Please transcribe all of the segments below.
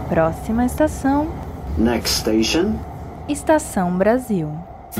Próxima estação. Next station. Estação Brasil.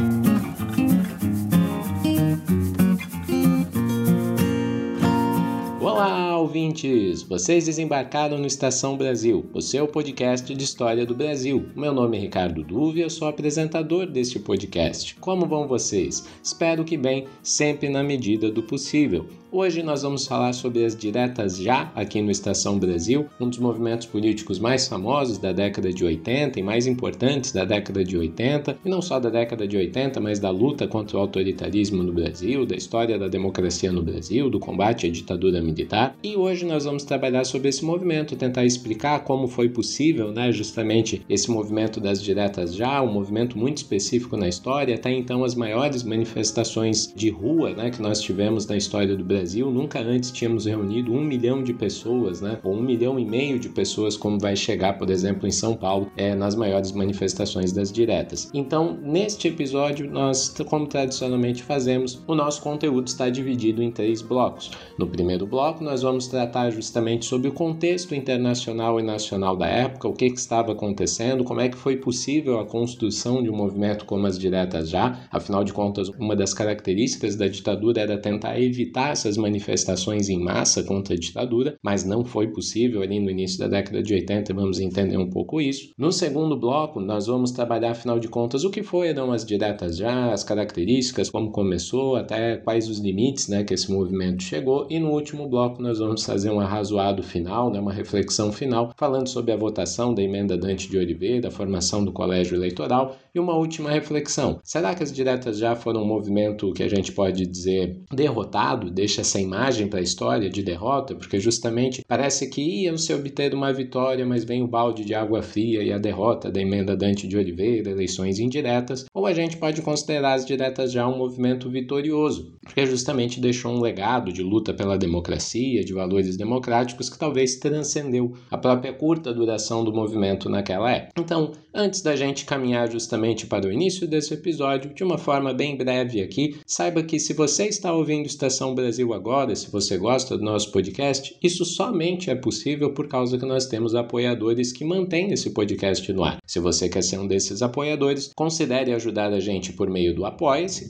Olá, ouvintes! Vocês desembarcaram no Estação Brasil, o seu podcast de história do Brasil. Meu nome é Ricardo Duve e eu sou apresentador deste podcast. Como vão vocês? Espero que bem, sempre na medida do possível. Hoje nós vamos falar sobre as diretas já aqui no Estação Brasil, um dos movimentos políticos mais famosos da década de 80 e mais importantes da década de 80, e não só da década de 80, mas da luta contra o autoritarismo no Brasil, da história da democracia no Brasil, do combate à ditadura militar. E hoje nós vamos trabalhar sobre esse movimento, tentar explicar como foi possível, justamente esse movimento das diretas já, um movimento muito específico na história, até então as maiores manifestações de rua, que nós tivemos na história do Brasil. Nunca antes tínhamos reunido 1 milhão de pessoas, ou 1,5 milhão de pessoas, como vai chegar, por exemplo, em São Paulo, nas maiores manifestações das diretas. Então, neste episódio, nós, como tradicionalmente fazemos, o nosso conteúdo está dividido em 3 blocos. No primeiro bloco, nós vamos tratar justamente sobre o contexto internacional e nacional da época, o que estava acontecendo, como é que foi possível a construção de um movimento como as diretas já. Afinal de contas, uma das características da ditadura era tentar evitar essas manifestações em massa contra a ditadura, mas não foi possível ali no início da década de 80, vamos entender um pouco isso. No segundo bloco, nós vamos trabalhar, afinal de contas, o que foram as diretas já, as características, como começou, até quais os limites que esse movimento chegou, e no último bloco nós vamos fazer um arrazoado final, uma reflexão final, falando sobre a votação da emenda Dante de Oliveira, a formação do colégio eleitoral, e uma última reflexão. Será que as diretas já foram um movimento que a gente pode dizer derrotado, deixa essa imagem para a história de derrota, porque justamente parece que iam se obter uma vitória, mas vem o balde de água fria e a derrota da emenda Dante de Oliveira, eleições indiretas, ou a gente pode considerar as diretas já um movimento vitorioso, porque justamente deixou um legado de luta pela democracia, de valores democráticos que talvez transcendeu a própria curta duração do movimento naquela época. Então, antes da gente caminhar justamente para o início desse episódio, de uma forma bem breve aqui, saiba que se você está ouvindo Estação Brasil agora, se você gosta do nosso podcast, isso somente é possível por causa que nós temos apoiadores que mantêm esse podcast no ar. Se você quer ser um desses apoiadores, considere ajudar a gente por meio do Apoia-se,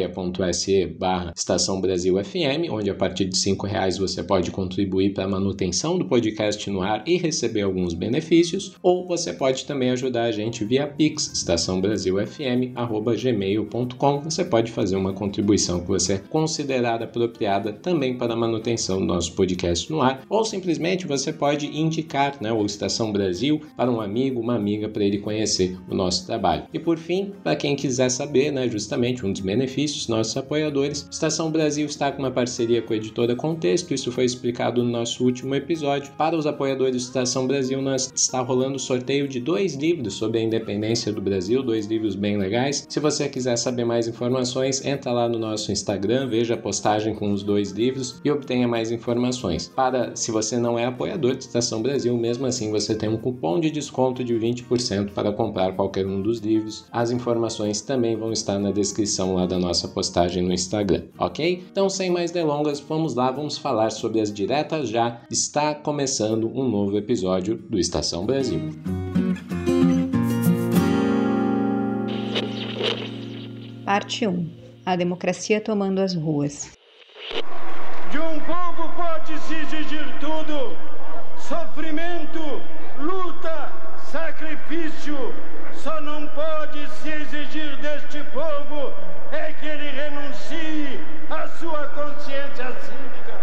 apoia.se/Estação Brasil FM, onde a partir de R$5 você pode contribuir para a manutenção do podcast no ar e receber alguns benefícios, ou você pode também ajudar a gente via Pix, estaçãobrasilfm@gmail.com. Você pode fazer uma contribuição que você considerar apropriada também para a manutenção do nosso podcast no ar, ou simplesmente você pode indicar o Estação Brasil para um amigo, uma amiga, para ele conhecer o nosso trabalho. E por fim, para quem quiser saber, justamente um dos benefícios dos nossos apoiadores, Estação Brasil está com uma parceria com a editora Contexto, isso foi explicado no nosso último episódio. Para os apoiadores do Estação Brasil, está rolando o sorteio de 2 livros sobre a independência do Brasil, 2 livros bem legais. Se você quiser saber mais informações, entra lá no nosso Instagram, veja a postagem com os 2 livros e obtenha mais informações. Se você não é apoiador de Estação Brasil, mesmo assim você tem um cupom de desconto de 20% para comprar qualquer um dos livros. As informações também vão estar na descrição lá da nossa postagem no Instagram, ok? Então, sem mais delongas, vamos lá, vamos falar sobre as diretas já. Está começando um novo episódio do Estação Brasil. Parte 1. A democracia tomando as ruas. De um povo pode-se exigir tudo: sofrimento, luta, sacrifício. Só não pode se exigir deste povo é que ele renuncie à sua consciência cívica.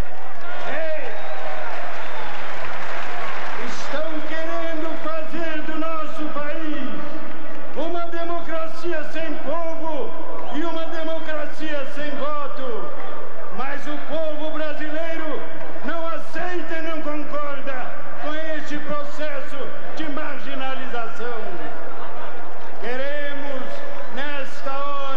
Estão querendo fazer do nosso país uma democracia sem povo e uma democracia sem voto. Mas o povo brasileiro não aceita e não concorda com este processo de marginalização. Queremos, nesta hora,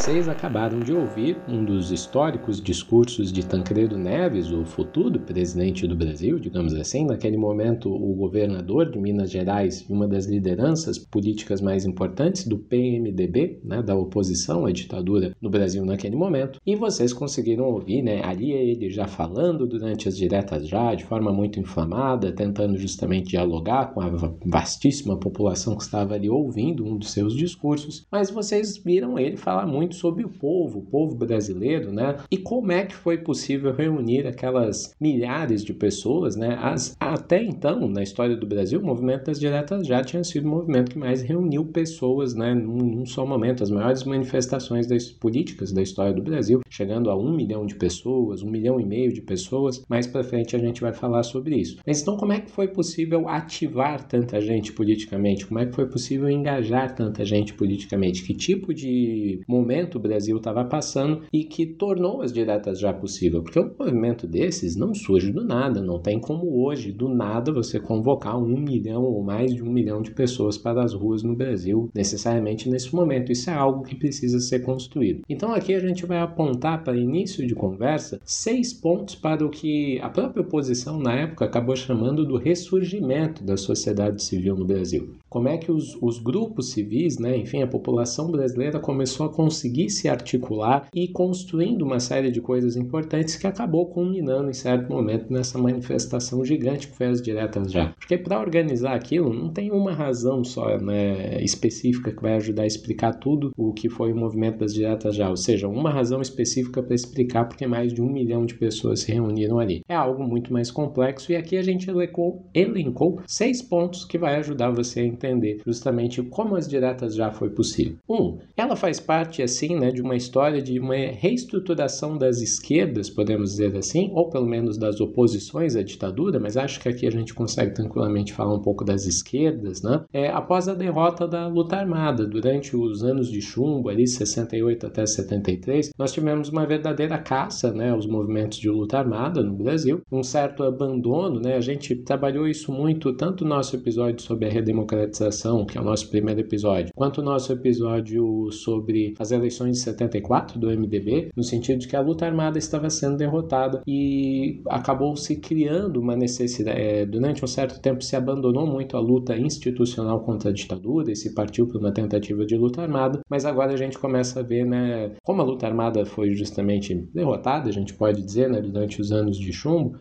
Vocês acabaram de ouvir um dos históricos discursos de Tancredo Neves, o futuro presidente do Brasil, digamos assim. Naquele momento, o governador de Minas Gerais e uma das lideranças políticas mais importantes do PMDB, né, da oposição à ditadura no Brasil naquele momento. E vocês conseguiram ouvir, né, ali ele já falando durante as diretas já, de forma muito inflamada, tentando justamente dialogar com a vastíssima população que estava ali ouvindo um dos seus discursos. Mas vocês viram ele falar muito sobre o povo brasileiro, né? E como é que foi possível reunir aquelas milhares de pessoas, né? Até então, na história do Brasil, o movimento das diretas já tinha sido o movimento que mais reuniu pessoas, né? Num só momento, as maiores manifestações políticas da história do Brasil, chegando a 1 milhão de pessoas, 1,5 milhão de pessoas. Mais pra frente a gente vai falar sobre isso. Mas então, como é que foi possível ativar tanta gente politicamente? Como é que foi possível engajar tanta gente politicamente? Que tipo de momento o Brasil estava passando e que tornou as diretas já possível? Porque um movimento desses não surge do nada, não tem como hoje, do nada, você convocar 1 milhão ou mais de 1 milhão de pessoas para as ruas no Brasil, necessariamente nesse momento. Isso é algo que precisa ser construído. Então aqui a gente vai apontar para início de conversa 6 pontos para o que a própria oposição na época acabou chamando do ressurgimento da sociedade civil no Brasil. Como é que os grupos civis, né, enfim, a população brasileira começou a conseguir se articular e construindo uma série de coisas importantes que acabou culminando em certo momento nessa manifestação gigante que foi as diretas já. Porque para organizar aquilo não tem uma razão só, né, específica que vai ajudar a explicar tudo o que foi o movimento das diretas já, ou seja, uma razão específica para explicar porque mais de 1 milhão de pessoas se reuniram ali. É algo muito mais complexo e aqui a gente elencou 6 pontos que vai ajudar você a entender justamente como as diretas já foi possível. 1. Ela faz parte, assim, né, de uma história de uma reestruturação das esquerdas, podemos dizer assim, ou pelo menos das oposições à ditadura, mas acho que aqui a gente consegue tranquilamente falar um pouco das esquerdas, né? Após a derrota da luta armada, durante os anos de chumbo, ali 68 até 73, nós tivemos uma verdadeira caça, né, aos movimentos de luta armada no Brasil, um certo abandono, né? A gente trabalhou isso muito, tanto no nosso episódio sobre a redemocratização, que é o nosso primeiro episódio, quanto o nosso episódio sobre as eleições de 74 do MDB, no sentido de que a luta armada estava sendo derrotada e acabou se criando uma necessidade, durante um certo tempo se abandonou muito a luta institucional contra a ditadura e se partiu para uma tentativa de luta armada, mas agora a gente começa a ver, né, como a luta armada foi justamente derrotada, a gente pode dizer, né, durante os anos de chumbo,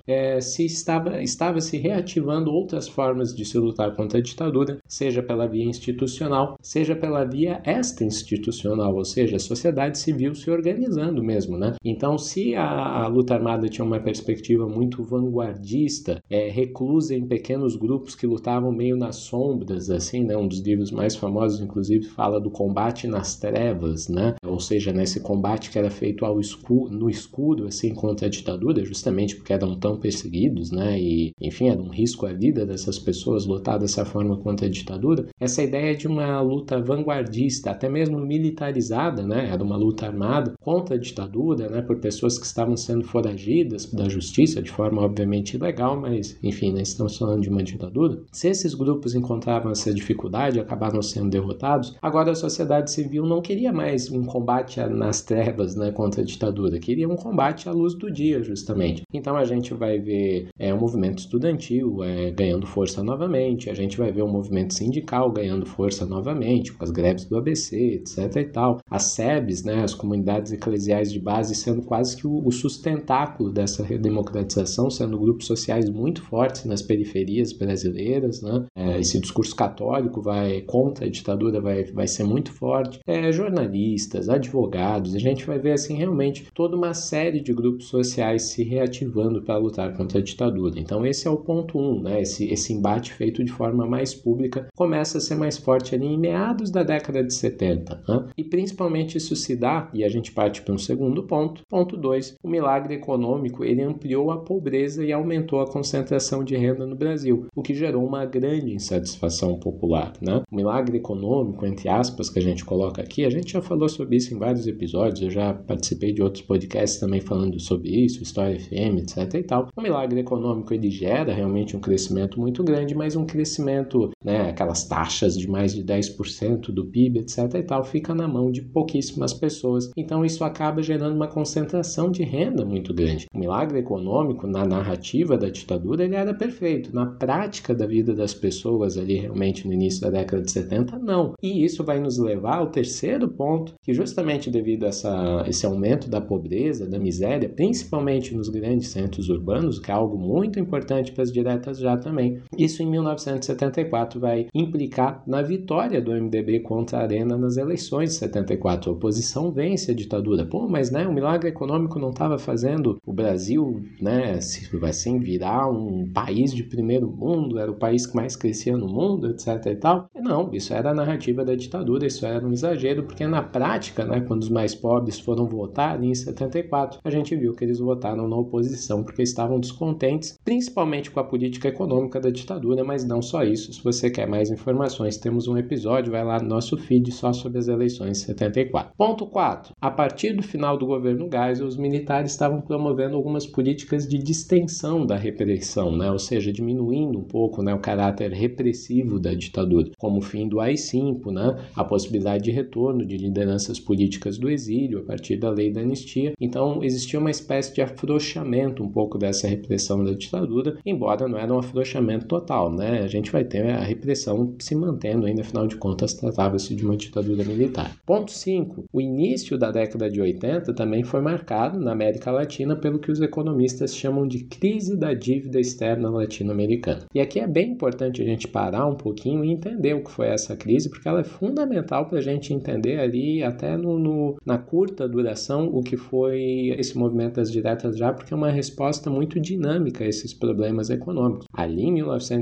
estava se reativando outras formas de se lutar contra a ditadura, seja pela via institucional, seja pela via extra-institucional, ou seja, a sociedade civil se organizando mesmo, né? Então, se a luta armada tinha uma perspectiva muito vanguardista, reclusa em pequenos grupos que lutavam meio nas sombras, assim, né? Um dos livros mais famosos, inclusive, fala do combate nas trevas, né? Ou seja, nesse combate que era feito no escuro, assim, contra a ditadura, justamente porque eram tão perseguidos, né? E, enfim, era um risco à vida dessas pessoas lutar dessa forma contra a ditadura. Essa ideia de uma luta vanguardista, até mesmo militarizada, né? Era uma luta armada contra a ditadura, né? Por pessoas que estavam sendo foragidas da justiça de forma obviamente ilegal, mas enfim, né? Estamos falando de uma ditadura. Se esses grupos encontravam essa dificuldade e acabaram sendo derrotados, agora a sociedade civil não queria mais um combate nas trevas, né? Contra a ditadura, queria um combate à luz do dia, justamente. Então a gente vai ver o movimento estudantil ganhando força novamente, a gente vai ver o movimento sindical ganhando força novamente, com as greves do ABC, etc e tal. As SEBs, né, as comunidades eclesiais de base, sendo quase que o sustentáculo dessa redemocratização, sendo grupos sociais muito fortes nas periferias brasileiras, né? Esse discurso católico contra a ditadura vai ser muito forte. Jornalistas, advogados, a gente vai ver assim realmente toda uma série de grupos sociais se reativando para lutar contra a ditadura. Então esse é o ponto 1, né? Esse embate feito de forma mais pública começa a ser mais forte ali em meados da década de 70, né? E principalmente isso se dá, e a gente parte para um segundo ponto. Ponto 2, o milagre econômico, ele ampliou a pobreza e aumentou a concentração de renda no Brasil, o que gerou uma grande insatisfação popular, né? O milagre econômico, entre aspas, que a gente coloca aqui, a gente já falou sobre isso em vários episódios, eu já participei de outros podcasts também falando sobre isso, História FM, etc e tal. O milagre econômico, ele gera realmente um crescimento muito grande, mas um crescimento, né, aquelas taxas de mais de 10% do PIB, etc e tal, fica na mão de pouquíssimas pessoas. Então isso acaba gerando uma concentração de renda muito grande. O milagre econômico, na narrativa da ditadura, ele era perfeito. Na prática da vida das pessoas ali, realmente no início da década de 70, não. E isso vai nos levar ao terceiro ponto, que justamente devido a esse aumento da pobreza, da miséria, principalmente nos grandes centros urbanos, que é algo muito importante para as diretas já também, isso em 1974 vai implicar na vitória do MDB contra a Arena nas eleições de 74. A oposição vence a ditadura. Mas o milagre econômico não estava fazendo o Brasil, assim, virar um país de primeiro mundo, era o país que mais crescia no mundo, etc. e tal. Não, isso era a narrativa da ditadura, isso era um exagero, porque na prática, quando os mais pobres foram votar ali em 74, a gente viu que eles votaram na oposição, porque estavam descontentes, principalmente com a política econômica da ditadura, mas não só isso. Se você quer mais informações, temos um episódio, vai lá no nosso feed só sobre as eleições de 74. Ponto 4. A partir do final do governo Geisel, os militares estavam promovendo algumas políticas de distensão da repressão, ou seja, diminuindo um pouco o caráter repressivo da ditadura, como o fim do AI-5, a possibilidade de retorno de lideranças políticas do exílio a partir da lei da anistia. Então, existia uma espécie de afrouxamento um pouco dessa repressão da ditadura, embora não era um afrouxamento total, A gente vai ter a repressão se mantendo ainda, afinal de contas, tratava-se de uma ditadura militar. Ponto 5. O início da década de 80 também foi marcado na América Latina pelo que os economistas chamam de crise da dívida externa latino-americana. E aqui é bem importante a gente parar um pouquinho e entender o que foi essa crise, porque ela é fundamental para a gente entender ali, até na curta duração, o que foi esse movimento das diretas já, porque é uma resposta muito dinâmica a esses problemas econômicos. Ali em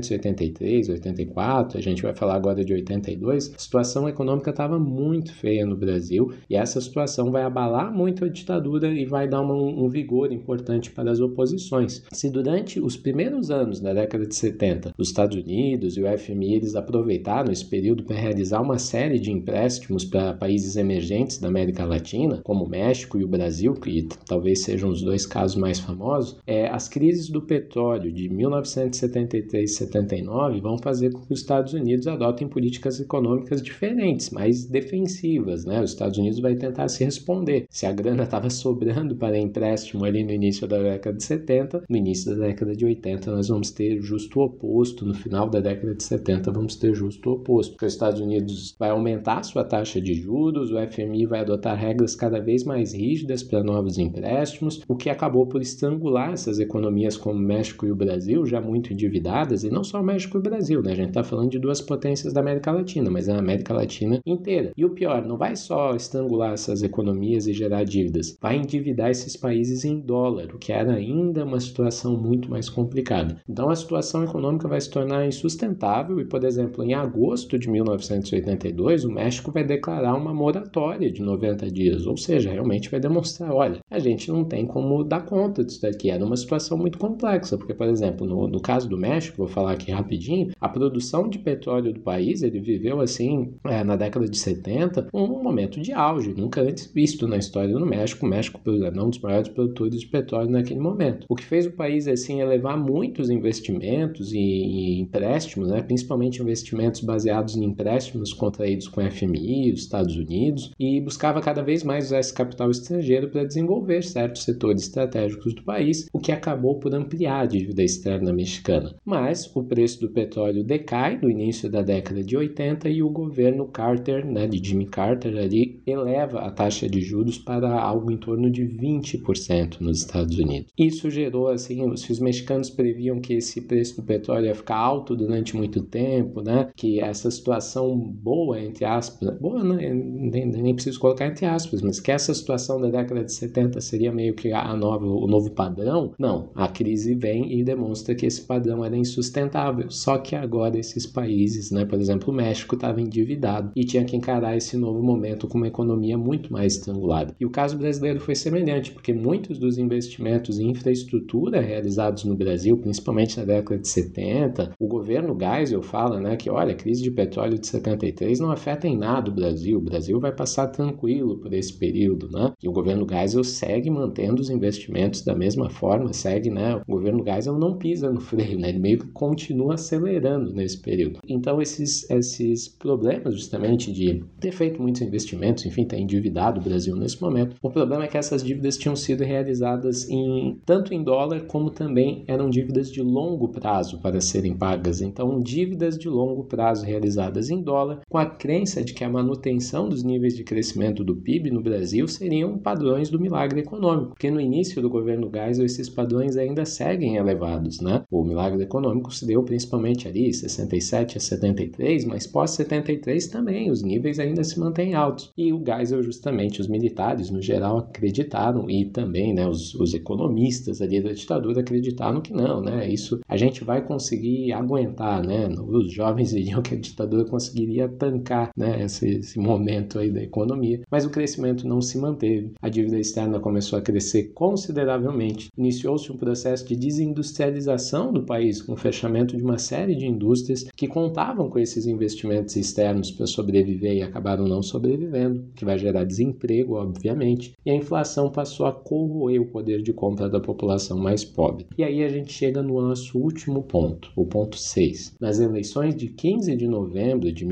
1983, 84, a gente vai falar agora de 82, a situação econômica estava muito feia no Brasil, e essa situação vai abalar muito a ditadura e vai dar um vigor importante para as oposições. Se durante os primeiros anos da década de 70, os Estados Unidos e o FMI eles aproveitaram esse período para realizar uma série de empréstimos para países emergentes da América Latina, como o México e o Brasil, que talvez sejam os dois casos mais famosos, as crises do petróleo de 1973 e 79 vão fazer com que os Estados Unidos adotem políticas econômicas diferentes, mais defensivas, Os Estados Unidos vai tentar se responder. Se a grana estava sobrando para empréstimo ali no início da década de 70, no início da década de 80 nós vamos ter justo o oposto, no final da década de 70 vamos ter justo o oposto, porque os Estados Unidos vai aumentar sua taxa de juros, o FMI vai adotar regras cada vez mais rígidas para novos empréstimos, o que acabou por estrangular essas economias como o México e o Brasil, já muito endividadas, e não só o México e o Brasil, A gente está falando de duas potências da América Latina, mas a América Latina inteira. E o pior, não vai só estrangular essas economias e gerar dívidas, vai endividar esses países em dólar, o que era ainda uma situação muito mais complicada. Então a situação econômica vai se tornar insustentável e, por exemplo, em agosto de 1982, o México vai declarar uma moratória de 90 dias, ou seja, realmente vai demonstrar, olha, a gente não tem como dar conta disso daqui. Era uma situação muito complexa, porque, por exemplo, no caso do México, vou falar aqui rapidinho, a produção de petróleo do país, ele viveu assim, na década de 70, um momento de auge, nunca antes visto na história do México. O México era um dos maiores produtores de petróleo naquele momento. O que fez o país, assim, elevar muitos investimentos e empréstimos, principalmente investimentos baseados em empréstimos contraídos com a FMI, os Estados Unidos, e buscava cada vez mais usar esse capital estrangeiro para desenvolver certos setores estratégicos do país, o que acabou por ampliar a dívida externa mexicana. Mas o preço do petróleo decai no início da década de 80 e o governo Carter, de Jimmy Carter, ali eleva a taxa de juros para algo em torno de 20% nos Estados Unidos. Isso gerou, assim, os mexicanos previam que esse preço do petróleo ia ficar alto durante muito tempo, que essa situação boa, entre aspas, boa, nem preciso colocar entre aspas, mas que essa situação da década de 70 seria meio que o novo padrão. Não, a crise vem e demonstra que esse padrão era insustentável, só que agora esses países, por exemplo, o México estava endividado e tinha que encarar esse novo momento com uma economia muito mais estrangulada. E o caso brasileiro foi semelhante, porque muitos dos investimentos em infraestrutura realizados no Brasil, principalmente na década de 70, o governo Geisel fala, que olha, a crise de petróleo de 73 não afeta em nada o Brasil vai passar tranquilo por esse período, E o governo Geisel segue mantendo os investimentos da mesma forma, o governo Geisel não pisa no freio, ele meio que continua acelerando nesse período. Então esses problemas justamente de ter feito muitos investimentos, investimentos, enfim, está endividado o Brasil nesse momento. O problema é que essas dívidas tinham sido realizadas tanto em dólar como também eram dívidas de longo prazo para serem pagas. Então, dívidas de longo prazo realizadas em dólar, com a crença de que a manutenção dos níveis de crescimento do PIB no Brasil seriam padrões do milagre econômico, porque no início do governo Geisel esses padrões ainda seguem elevados, né? O milagre econômico se deu principalmente ali, 67 a 73, mas pós-73 também os níveis ainda se mantêm altos. E o Geisel, justamente, os militares no geral acreditaram, e também, né, os economistas ali da ditadura acreditaram que não, né? Isso a gente vai conseguir aguentar, né? Os jovens diriam que a ditadura conseguiria tancar, né, esse momento aí da economia, mas o crescimento não se manteve. A dívida externa começou a crescer consideravelmente. Iniciou-se um processo de desindustrialização do país, com o fechamento de uma série de indústrias que contavam com esses investimentos externos para sobreviver e acabaram não sobrevivendo, que vai gerar desemprego, obviamente, e a inflação passou a corroer o poder de compra da população mais pobre. E aí a gente chega no nosso último ponto, o ponto 6. Nas eleições de 15 de novembro de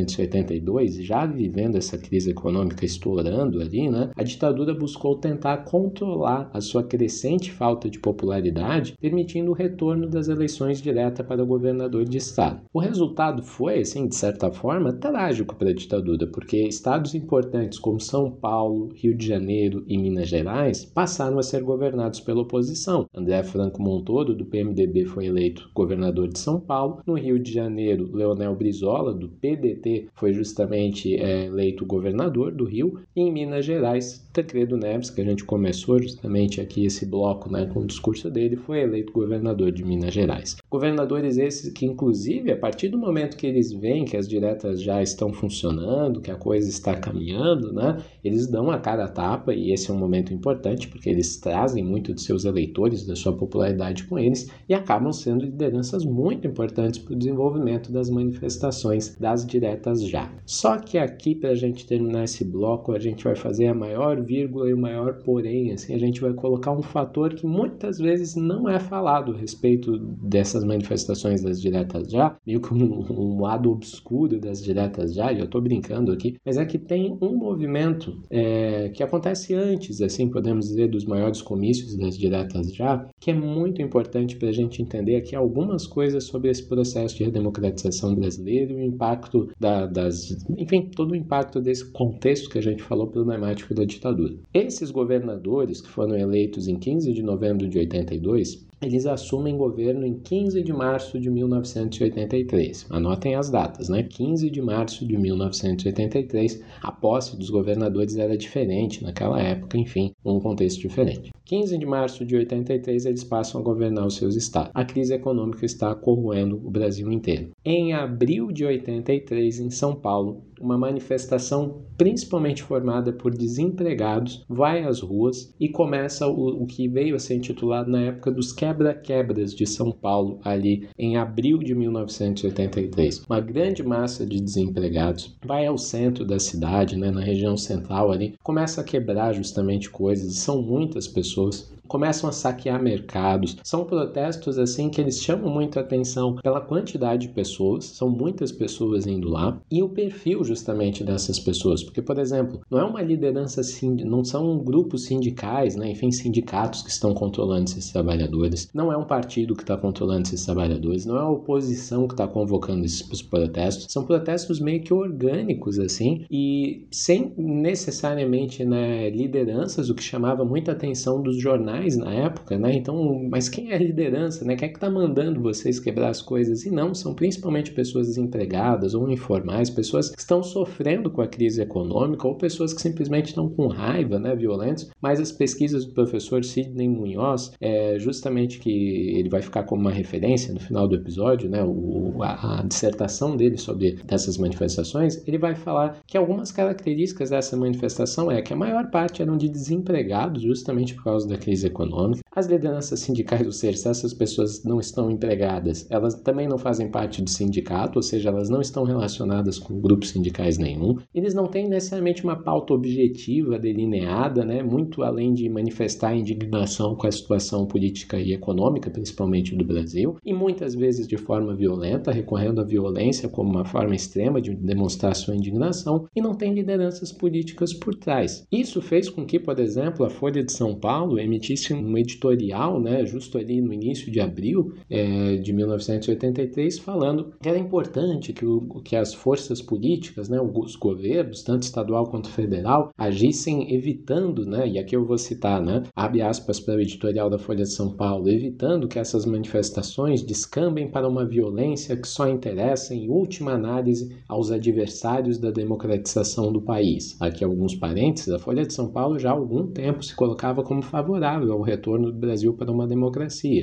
1982, já vivendo essa crise econômica estourando ali, né, a ditadura buscou tentar controlar a sua crescente falta de popularidade, permitindo o retorno das eleições diretas para governador de estado. O resultado foi, assim, de certa forma, trágico para a ditadura, porque estados importantes como São Paulo, Rio de Janeiro e Minas Gerais passaram a ser governados pela oposição. André Franco Montoro, do PMDB, foi eleito governador de São Paulo. No Rio de Janeiro, Leonel Brizola, do PDT, foi justamente eleito governador do Rio. E em Minas Gerais, Tancredo Neves, que a gente começou justamente aqui esse bloco, né, com o discurso dele, foi eleito governador de Minas Gerais. Governadores esses que, inclusive, a partir do momento que eles veem que as diretas já estão funcionando, que a coisa está caminhando, né, eles dão a cara a tapa, e esse é um momento importante, porque eles trazem muito de seus eleitores, da sua popularidade com eles, e acabam sendo lideranças muito importantes para o desenvolvimento das manifestações das diretas já. Só que aqui, para a gente terminar esse bloco, a gente vai fazer a maior vírgula e o maior porém, assim, a gente vai colocar um fator que muitas vezes não é falado a respeito dessas manifestações das diretas já, meio que um lado obscuro das diretas já, e eu estou brincando aqui, mas é que tem um movimento que acontece antes, assim, podemos dizer, dos maiores comícios das diretas já, que é muito importante para a gente entender aqui algumas coisas sobre esse processo de redemocratização brasileiro e o impacto enfim, todo o impacto desse contexto que a gente falou problemático da ditadura. Esses governadores que foram eleitos em 15 de novembro de 82, eles assumem governo em 15 de março de 1983. Anotem as datas, né? 15 de março de 1983, a posse dos governadores era diferente naquela época, enfim, um contexto diferente. 15 de março de 83, eles passam a governar os seus estados. A crise econômica está corroendo o Brasil inteiro. Em abril de 83, em São Paulo, uma manifestação principalmente formada por desempregados vai às ruas e começa o que veio a ser intitulado na época dos quebra-quebras de São Paulo, ali em abril de 1983. Uma grande massa de desempregados vai ao centro da cidade, né, na região central ali, começa a quebrar justamente coisas, são muitas pessoas. Começam a saquear mercados. São protestos assim que eles chamam muito a atenção pela quantidade de pessoas, são muitas pessoas indo lá, e o perfil justamente dessas pessoas, porque, por exemplo, não é uma liderança, não são grupos sindicais, né? Enfim, sindicatos que estão controlando esses trabalhadores, não é um partido que está controlando esses trabalhadores, não é a oposição que está convocando esses protestos, são protestos meio que orgânicos, assim, e sem necessariamente, né, lideranças, o que chamava muita atenção dos jornais na época, né? Então, mas quem é a liderança, né? Quem é que está mandando vocês quebrar as coisas? E não, são principalmente pessoas desempregadas ou informais, pessoas que estão sofrendo com a crise econômica ou pessoas que simplesmente estão com raiva, né? Violentos. Mas as pesquisas do professor Sidney Munhoz, justamente que ele vai ficar como uma referência no final do episódio, né? A dissertação dele sobre essas manifestações, ele vai falar que algumas características dessa manifestação é que a maior parte eram de desempregados, justamente por causa da crise econômica. As lideranças sindicais, ou seja, se essas pessoas não estão empregadas, elas também não fazem parte do sindicato, ou seja, elas não estão relacionadas com grupos sindicais sindicais nenhum. Eles não têm necessariamente uma pauta objetiva delineada, né, muito além de manifestar indignação com a situação política e econômica, principalmente do Brasil, e muitas vezes de forma violenta, recorrendo à violência como uma forma extrema de demonstrar sua indignação, e não tem lideranças políticas por trás. Isso fez com que, por exemplo, a Folha de São Paulo emitisse um editorial, né, justo ali no início de abril de 1983, falando que era importante que as forças políticas, né, os governos, tanto estadual quanto federal, agissem evitando, né, e aqui eu vou citar, né, abre aspas para o editorial da Folha de São Paulo, evitando que essas manifestações descambem para uma violência que só interessa, em última análise, aos adversários da democratização do país. Aqui alguns parênteses, a Folha de São Paulo já há algum tempo se colocava como favorável ao retorno do Brasil para uma democracia,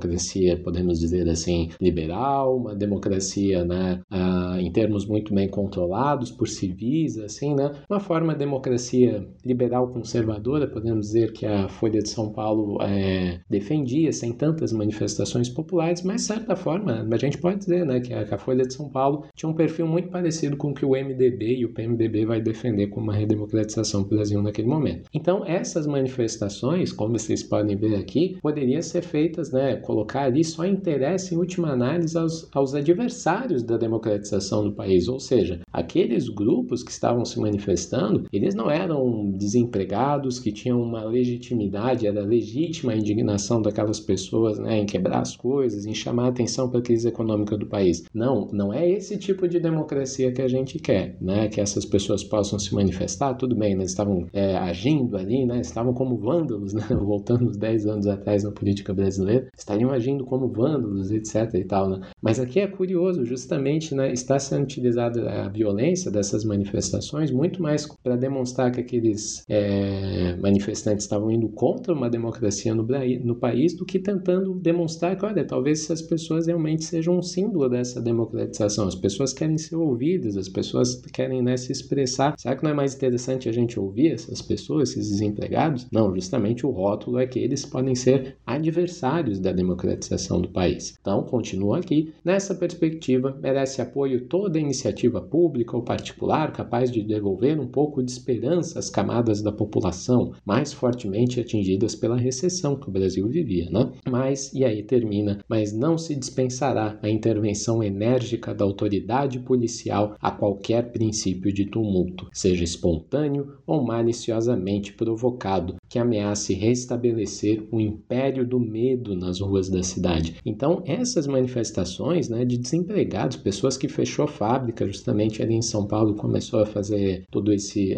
podemos dizer assim, liberal, uma democracia, né, em termos muito bem controlados por civis, assim, né, uma forma de democracia liberal conservadora, podemos dizer que a Folha de São Paulo defendia sem tantas manifestações populares, mas de certa forma a gente pode dizer, né, que a Folha de São Paulo tinha um perfil muito parecido com o que o MDB e o PMDB vai defender como uma redemocratização do Brasil naquele momento. Então essas manifestações, como vocês podem ver aqui, poderiam ser feitas, né, colocar ali só interesse em última análise aos adversários da democratização do país, ou seja, aqueles grupos que estavam se manifestando, eles não eram desempregados, que tinham uma legitimidade, era legítima a indignação daquelas pessoas, né, em quebrar as coisas, em chamar a atenção para a crise econômica do país. Não é esse tipo de democracia que a gente quer, né, que essas pessoas possam se manifestar, tudo bem, eles estavam agindo ali, né, estavam como vândalos, né, voltando uns 10 anos atrás na política brasileira, estariam agindo como vândalos, etc e tal, né, mas aqui é curioso, justamente, né, está sendo utilizada a violência dessas manifestações muito mais para demonstrar que aqueles manifestantes estavam indo contra uma democracia no país do que tentando demonstrar que, olha, talvez essas pessoas realmente sejam um símbolo dessa democratização. As pessoas querem ser ouvidas, as pessoas querem, né, se expressar. Será que não é mais interessante a gente ouvir essas pessoas, esses desempregados? Não, justamente o rótulo é que eles podem ser adversários da democratização do país. Então, continua aqui. Nessa perspectiva, merece apoio toda iniciativa pública ou particular capaz de devolver um pouco de esperança às camadas da população mais fortemente atingidas pela recessão que o Brasil vivia, né? E aí termina, mas não se dispensará a intervenção enérgica da autoridade policial a qualquer princípio de tumulto, seja espontâneo ou maliciosamente provocado, que ameace restabelecer o império do medo nas ruas da cidade. Então, essas manifestações, né, de desempregados, pessoas que fechou fábrica justamente ali em São Paulo, começou a fazer todo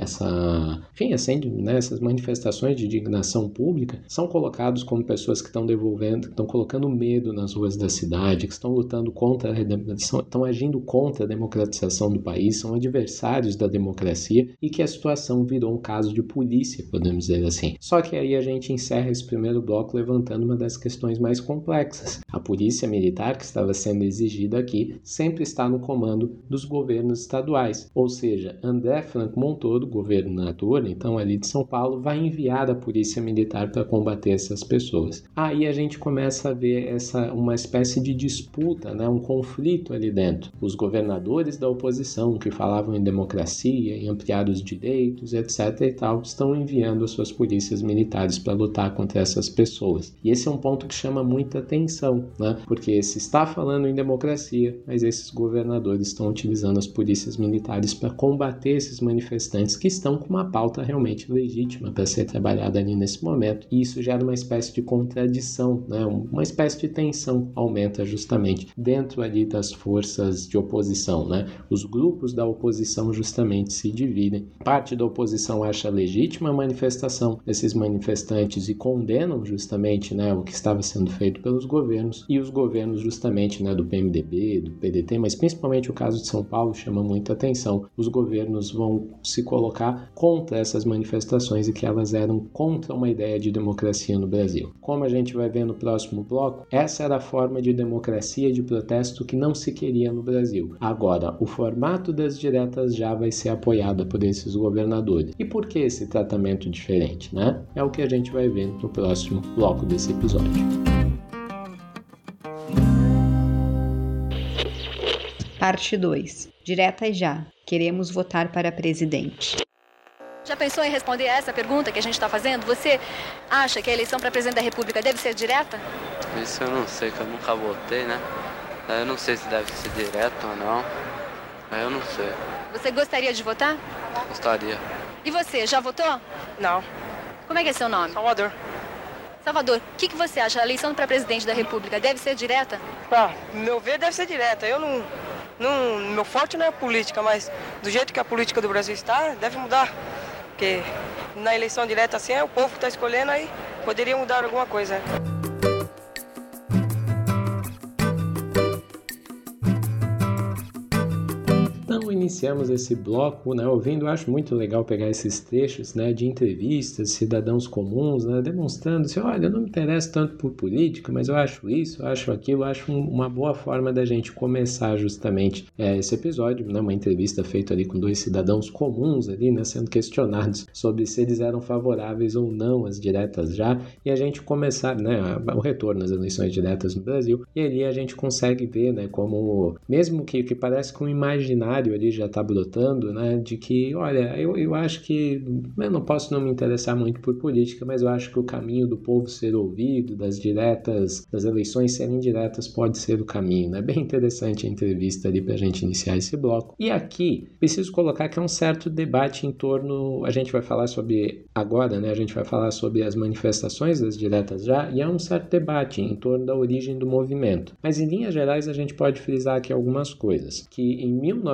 essas manifestações de indignação pública, são colocados como pessoas que estão colocando medo nas ruas da cidade, que estão lutando contra estão agindo contra a democratização do país, são adversários da democracia e que a situação virou um caso de polícia, podemos dizer assim. Só que aí a gente encerra esse primeiro bloco levantando uma das questões mais complexas. A polícia militar que estava sendo exigida aqui sempre está no comando dos governos estaduais, ou seja, André Franco Montoro, governador, então ali de São Paulo, vai enviar a polícia militar para combater essas pessoas. Aí a gente começa a ver uma espécie de disputa, né, um conflito ali dentro. Os governadores da oposição que falavam em democracia, em ampliar os direitos, etc. e tal, estão enviando as suas polícias militares para lutar contra essas pessoas. E esse é um ponto que chama muita atenção, né, porque se está falando em democracia, mas esses governadores estão utilizando as polícias militares para combater esses manifestantes que estão com uma pauta realmente legítima para ser trabalhada ali nesse momento. E isso gera uma espécie de contradição, né, uma espécie de tensão aumenta justamente dentro ali das forças de oposição, né? Os grupos da oposição justamente se dividem. Parte da oposição acha legítima a manifestação desses manifestantes e condenam justamente, né, o que estava sendo feito pelos governos, e os governos justamente, né, do PMDB, do PDT, mas principalmente o caso de São Paulo chama muita atenção. Os governos vão se colocar contra essas manifestações e que elas eram contra uma ideia de democracia no Brasil. Como a gente vai ver no próximo bloco, essa era a forma de democracia de protesto que não se queria no Brasil. Agora, o formato das diretas já vai ser apoiado por esses governadores. E por que esse tratamento diferente, né? É o que a gente vai ver no próximo bloco desse episódio. Parte 2. Direta já. Queremos votar para presidente. Já pensou em responder essa pergunta que a gente está fazendo? Você acha que a eleição para presidente da República deve ser direta? Isso eu não sei, que eu nunca votei, né? Eu não sei se deve ser direto ou não. Eu não sei. Você gostaria de votar? Gostaria. E você, já votou? Não. Como é que é seu nome? Salvador. Salvador, o que você acha? A eleição para presidente da República deve ser direta? Meu ver deve ser direta. Eu não... Meu forte não é a política, mas do jeito que a política do Brasil está, deve mudar. Porque na eleição direta assim é o povo que está escolhendo, aí poderia mudar alguma coisa. Então iniciamos esse bloco, né, ouvindo, eu acho muito legal pegar esses trechos, né, de entrevistas, cidadãos comuns, né, demonstrando assim, olha, eu não me interesso tanto por política, mas eu acho isso, eu acho aquilo, eu acho uma boa forma da gente começar justamente esse episódio, né, uma entrevista feita ali com 2 cidadãos comuns ali, né, sendo questionados sobre se eles eram favoráveis ou não às diretas já, e a gente começar, né, o retorno às eleições diretas no Brasil, e ali a gente consegue ver, né, como, mesmo que parece que um imaginário ali já está brotando, né, de que, olha, eu acho que eu não posso não me interessar muito por política, mas eu acho que o caminho do povo ser ouvido, das diretas, das eleições serem diretas pode ser o caminho, né, bem interessante a entrevista ali para a gente iniciar esse bloco. E aqui, preciso colocar que é um certo debate em torno, a gente vai falar sobre, agora, né, a gente vai falar sobre as manifestações das diretas já, e é um certo debate em torno da origem do movimento. Mas em linhas gerais a gente pode frisar aqui algumas coisas, que em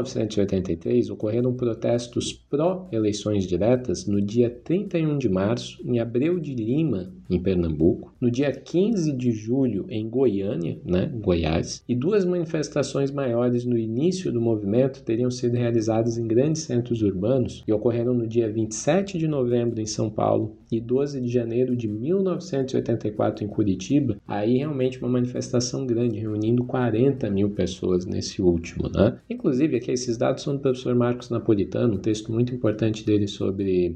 1983 ocorreram protestos pró-eleições diretas no dia 31 de março em Abreu de Lima, em Pernambuco, no dia 15 de julho em Goiânia, né, Goiás, e 2 manifestações maiores no início do movimento teriam sido realizadas em grandes centros urbanos e ocorreram no dia 27 de novembro em São Paulo e 12 de janeiro de 1984 em Curitiba, aí realmente uma manifestação grande, reunindo 40 mil pessoas nesse último, né? Inclusive, aqui esses dados são do professor Marcos Napolitano, um texto muito importante dele sobre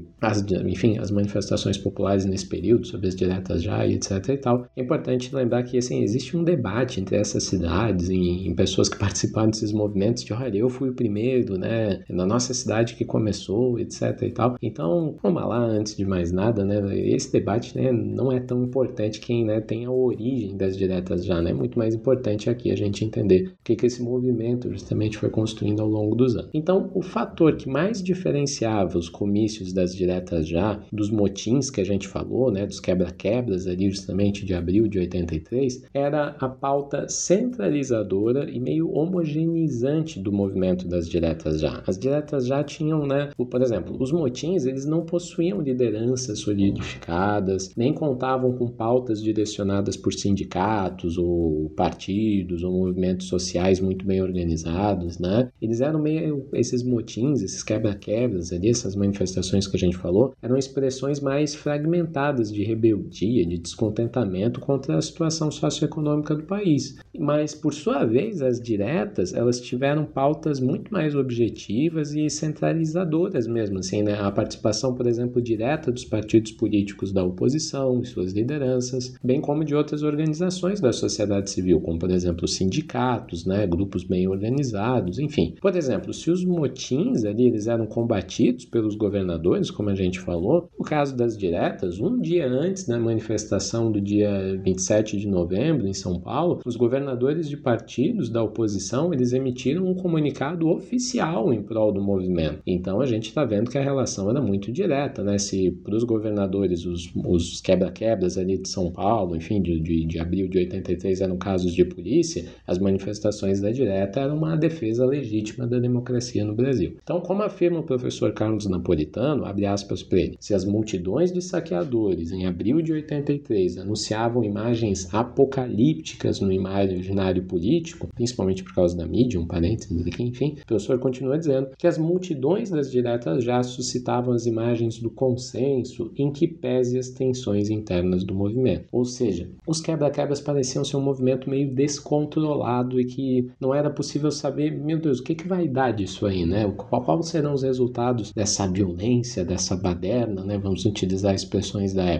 as manifestações populares nesse período, sobre as diretas já e etc e tal. É importante lembrar que, assim, existe um debate entre essas cidades, em pessoas que participaram desses movimentos, de, olha, eu fui o primeiro, né, na nossa cidade que começou, etc e tal. Então, vamos lá, antes de mais nada, né, esse debate, né, não é tão importante quem, né, tem a origem das diretas já, né, muito mais importante aqui a gente entender o que esse movimento justamente foi construindo ao longo dos anos. Então, o fator que mais diferenciava os comícios das diretas já, dos motins que a gente falou, né, dos quebra-quebras ali justamente de abril de 83, era a pauta centralizadora e meio homogeneizante do movimento das diretas já. As diretas já tinham, né, por exemplo, os motins, eles não possuíam lideranças solidificadas, nem contavam com pautas direcionadas por sindicatos ou partidos ou movimentos sociais muito bem organizados, né? Eles eram meio, esses motins, esses quebra-quebras ali, essas manifestações que a gente falou, eram expressões mais fragmentadas de rebeldia, de descontentamento contra a situação socioeconômica do país. Mas, por sua vez, as diretas, elas tiveram pautas muito mais objetivas e centralizadoras mesmo, assim, né? A participação, por exemplo, direta dos partidos políticos da oposição e suas lideranças, bem como de outras organizações da sociedade civil, como, por exemplo, sindicatos, né? Grupos bem organizados, enfim. Por exemplo, se os motins ali, eles eram combatidos pelos governadores, como a gente falou, no caso das diretas, um dia antes da manifestação do dia 27 de novembro em São Paulo, os governadores de partidos da oposição, eles emitiram um comunicado oficial em prol do movimento. Então a gente está vendo que a relação era muito direta, né? Se para os governadores os quebra-quebras ali de São Paulo, enfim, de abril de 83 eram casos de polícia, as manifestações da direta eram uma defesa legítima da democracia no Brasil. Então, como afirma o professor Carlos Napolitano, abre aspas para ele, se as multidões de saqueadores em abril de 83 anunciavam imagens apocalípticas no imaginário político, principalmente por causa da mídia, um parênteses aqui, enfim, o professor continua dizendo que as multidões das diretas já suscitavam as imagens do consenso em que pese as tensões internas do movimento. Ou seja, os quebra-quebras pareciam ser um movimento meio descontrolado e que não era possível saber, meu Deus, o que vai dar disso aí, né? Quais serão os resultados dessa violência, dessa baderna, né? Vamos utilizar expressões da época, assim.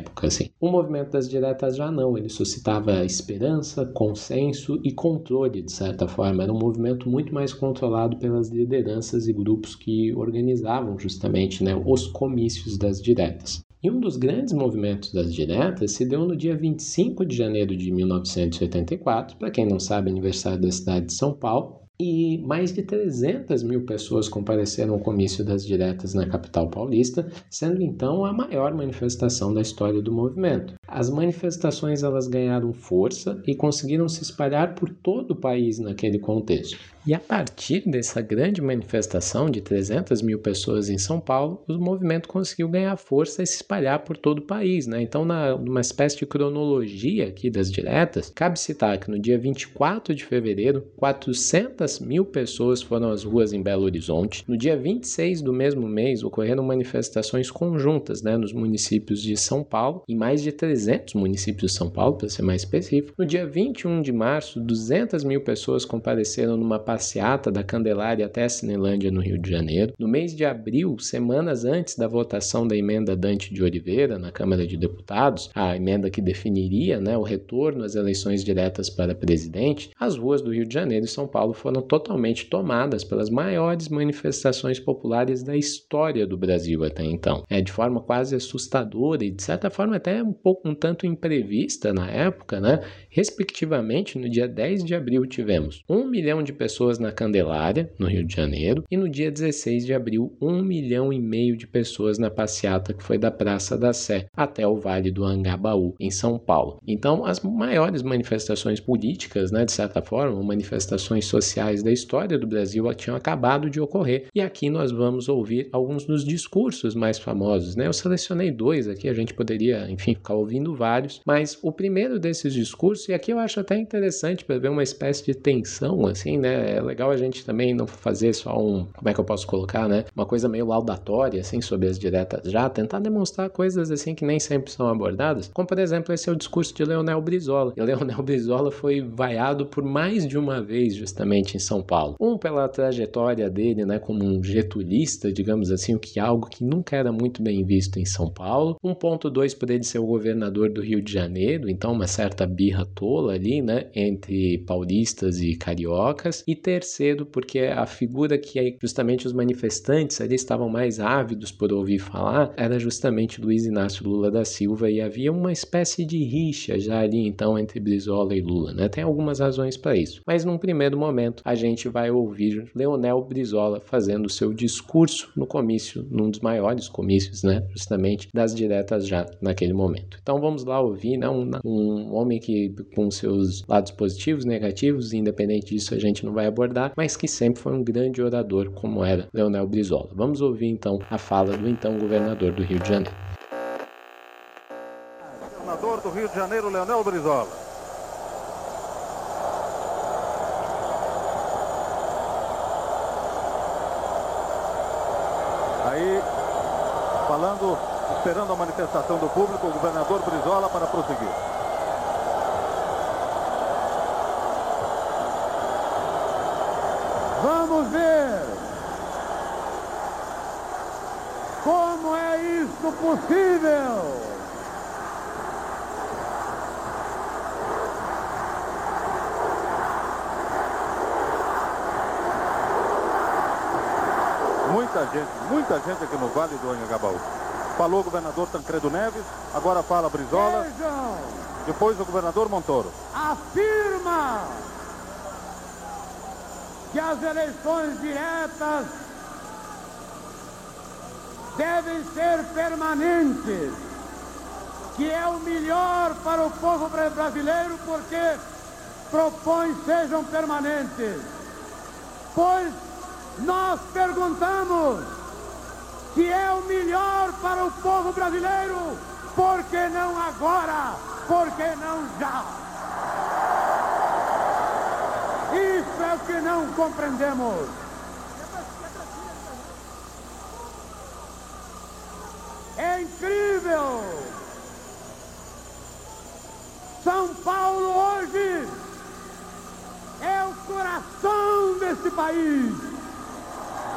democracia. O movimento das diretas já não, ele suscitava esperança, consenso e controle, de certa forma. Era um movimento muito mais controlado pelas lideranças e grupos que organizavam justamente, né, os comícios das diretas. E um dos grandes movimentos das diretas se deu no dia 25 de janeiro de 1984, para quem não sabe, aniversário da cidade de São Paulo, e mais de 300 mil pessoas compareceram ao comício das diretas na capital paulista, sendo então a maior manifestação da história do movimento. As manifestações elas ganharam força e conseguiram se espalhar por todo o país naquele contexto. E a partir dessa grande manifestação de 300 mil pessoas em São Paulo, o movimento conseguiu ganhar força e se espalhar por todo o país, né? Então, numa espécie de cronologia aqui das diretas, cabe citar que no dia 24 de fevereiro, 400 mil pessoas foram às ruas em Belo Horizonte. No dia 26 do mesmo mês, ocorreram manifestações conjuntas, né, nos municípios de São Paulo, em mais de 300 municípios de São Paulo, para ser mais específico. No dia 21 de março, 200 mil pessoas compareceram numa passeata da Candelária até a Cinelândia, no Rio de Janeiro. No mês de abril, semanas antes da votação da emenda Dante de Oliveira na Câmara de Deputados, a emenda que definiria, né, o retorno às eleições diretas para presidente, as ruas do Rio de Janeiro e São Paulo foram totalmente tomadas pelas maiores manifestações populares da história do Brasil até então. De forma quase assustadora e, de certa forma, até um tanto imprevista na época, né? Respectivamente, no dia 10 de abril tivemos 1 milhão de pessoas na Candelária, no Rio de Janeiro, e no dia 16 de abril, 1,5 milhão de pessoas na passeata que foi da Praça da Sé até o Vale do Anhangabaú, em São Paulo. Então, as maiores manifestações políticas, né, de certa forma, manifestações sociais da história do Brasil tinham acabado de ocorrer. E aqui nós vamos ouvir alguns dos discursos mais famosos, né? Eu selecionei 2 aqui, a gente poderia, enfim, ficar ouvindo vários, mas o primeiro desses discursos, e aqui eu acho até interessante para ver uma espécie de tensão, assim, né? É legal a gente também não fazer só como é que eu posso colocar, né? Uma coisa meio laudatória, assim, sobre as diretas já, tentar demonstrar coisas, assim, que nem sempre são abordadas, como, por exemplo, esse é o discurso de Leonel Brizola. E Leonel Brizola foi vaiado por mais de uma vez, justamente, em São Paulo. Pela trajetória dele, né, como um getulista, digamos assim, o que é algo que nunca era muito bem visto em São Paulo. 2 por ele ser o governador do Rio de Janeiro, então uma certa birra tola ali, né, entre paulistas e cariocas. E 3, porque a figura que justamente os manifestantes ali estavam mais ávidos por ouvir falar era justamente Luiz Inácio Lula da Silva, e havia uma espécie de rixa já ali então entre Brizola e Lula, né? Tem algumas razões para isso, mas num primeiro momento a gente vai ouvir Leonel Brizola fazendo o seu discurso no comício, num dos maiores comícios, né, justamente das diretas já naquele momento. Então vamos lá ouvir, né, um homem que com seus lados positivos, negativos, independente disso a gente não vai abordar, mas que sempre foi um grande orador como era Leonel Brizola. Vamos ouvir então a fala do então governador do Rio de Janeiro. Governador do Rio de Janeiro, Leonel Brizola. Aí, falando, esperando a manifestação do público, o governador Brizola para prosseguir. Vamos ver como é isso possível. Muita gente aqui no Vale do Anhangabaú. Falou o governador Tancredo Neves, agora fala Brizola, depois o governador Montoro. Afirma que as eleições diretas devem ser permanentes, que é o melhor para o povo brasileiro porque propõe sejam permanentes. Pois nós perguntamos se é o melhor para o povo brasileiro, por que não agora? Por que não já? Isso é o que não compreendemos. É incrível! São Paulo hoje é o coração desse país.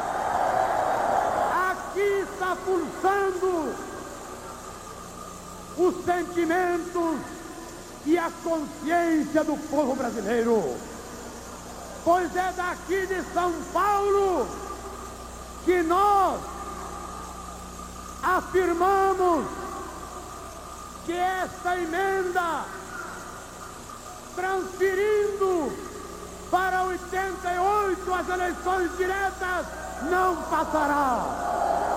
Aqui está pulsando os sentimentos e a consciência do povo brasileiro. Pois é daqui de São Paulo que nós afirmamos que esta emenda, transferindo para 88 as eleições diretas, não passará.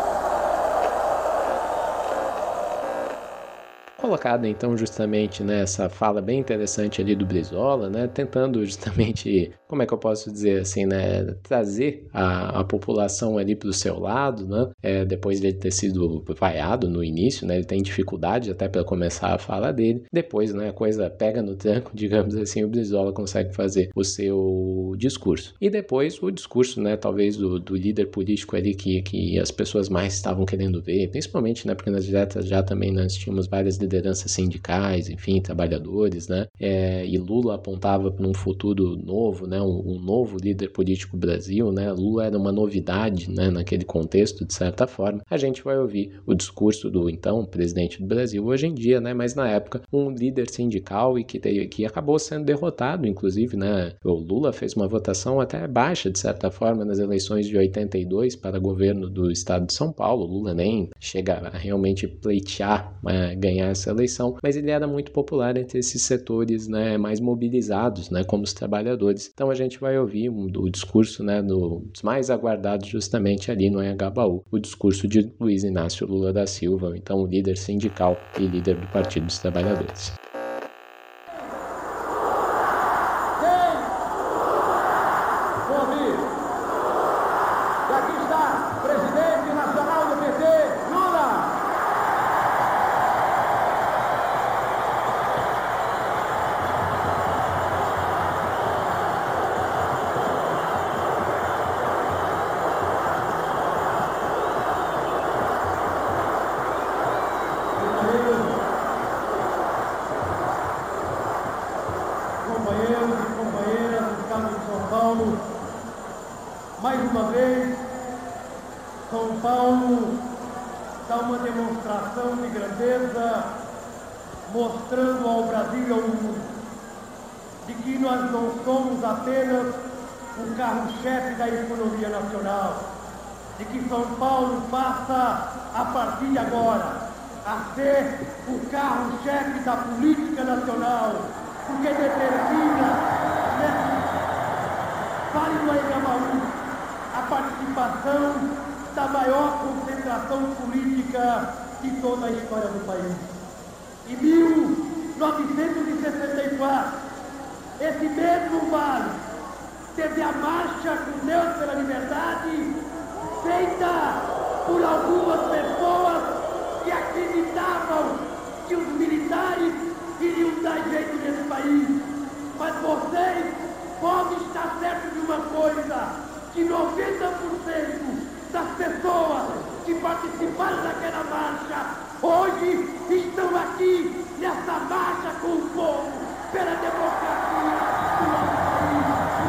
Colocada então justamente nessa fala bem interessante ali do Brizola, né, tentando justamente, como é que eu posso dizer assim, né, trazer a população ali para o seu lado, né, depois de ele ter sido vaiado no início, né, ele tem dificuldade até para começar a fala dele, depois, né, a coisa pega no tranco, digamos assim, o Brizola consegue fazer o seu discurso. E depois o discurso, né, talvez do líder político ali que as pessoas mais estavam querendo ver, principalmente, né, porque nas diretas já também nós tínhamos várias lideranças sindicais, enfim, trabalhadores, né? E Lula apontava para um futuro novo, né? Um novo líder político do Brasil, né? Lula era uma novidade, né? Naquele contexto, de certa forma. A gente vai ouvir o discurso do então presidente do Brasil hoje em dia, né? Mas na época um líder sindical e que acabou sendo derrotado, inclusive, né? O Lula fez uma votação até baixa, de certa forma, nas eleições de 82 para governo do estado de São Paulo. Lula nem chega a realmente pleitear, ganhar essa eleição, mas ele era muito popular entre esses setores, né, mais mobilizados, né, como os trabalhadores. Então a gente vai ouvir o discurso, né, dos mais aguardados justamente ali no Anhangabaú, o discurso de Luiz Inácio Lula da Silva, então o líder sindical e líder do Partido dos Trabalhadores. Mais uma vez, São Paulo dá uma demonstração de grandeza, mostrando ao Brasil e ao mundo de que nós não somos apenas o carro-chefe da economia nacional, de que São Paulo passa, a partir de agora, a ser o carro-chefe da política nacional, porque determina, vale no Anhangabaú, a participação da maior concentração política de toda a história do país. Em 1964, esse mesmo vale teve a marcha com Deus pela liberdade, feita por algumas pessoas que acreditavam que os militares iriam dar jeito nesse país. Mas vocês podem estar certos de uma coisa, que 90% das pessoas que participaram daquela marcha hoje estão aqui nessa marcha com o povo pela democracia do nosso país.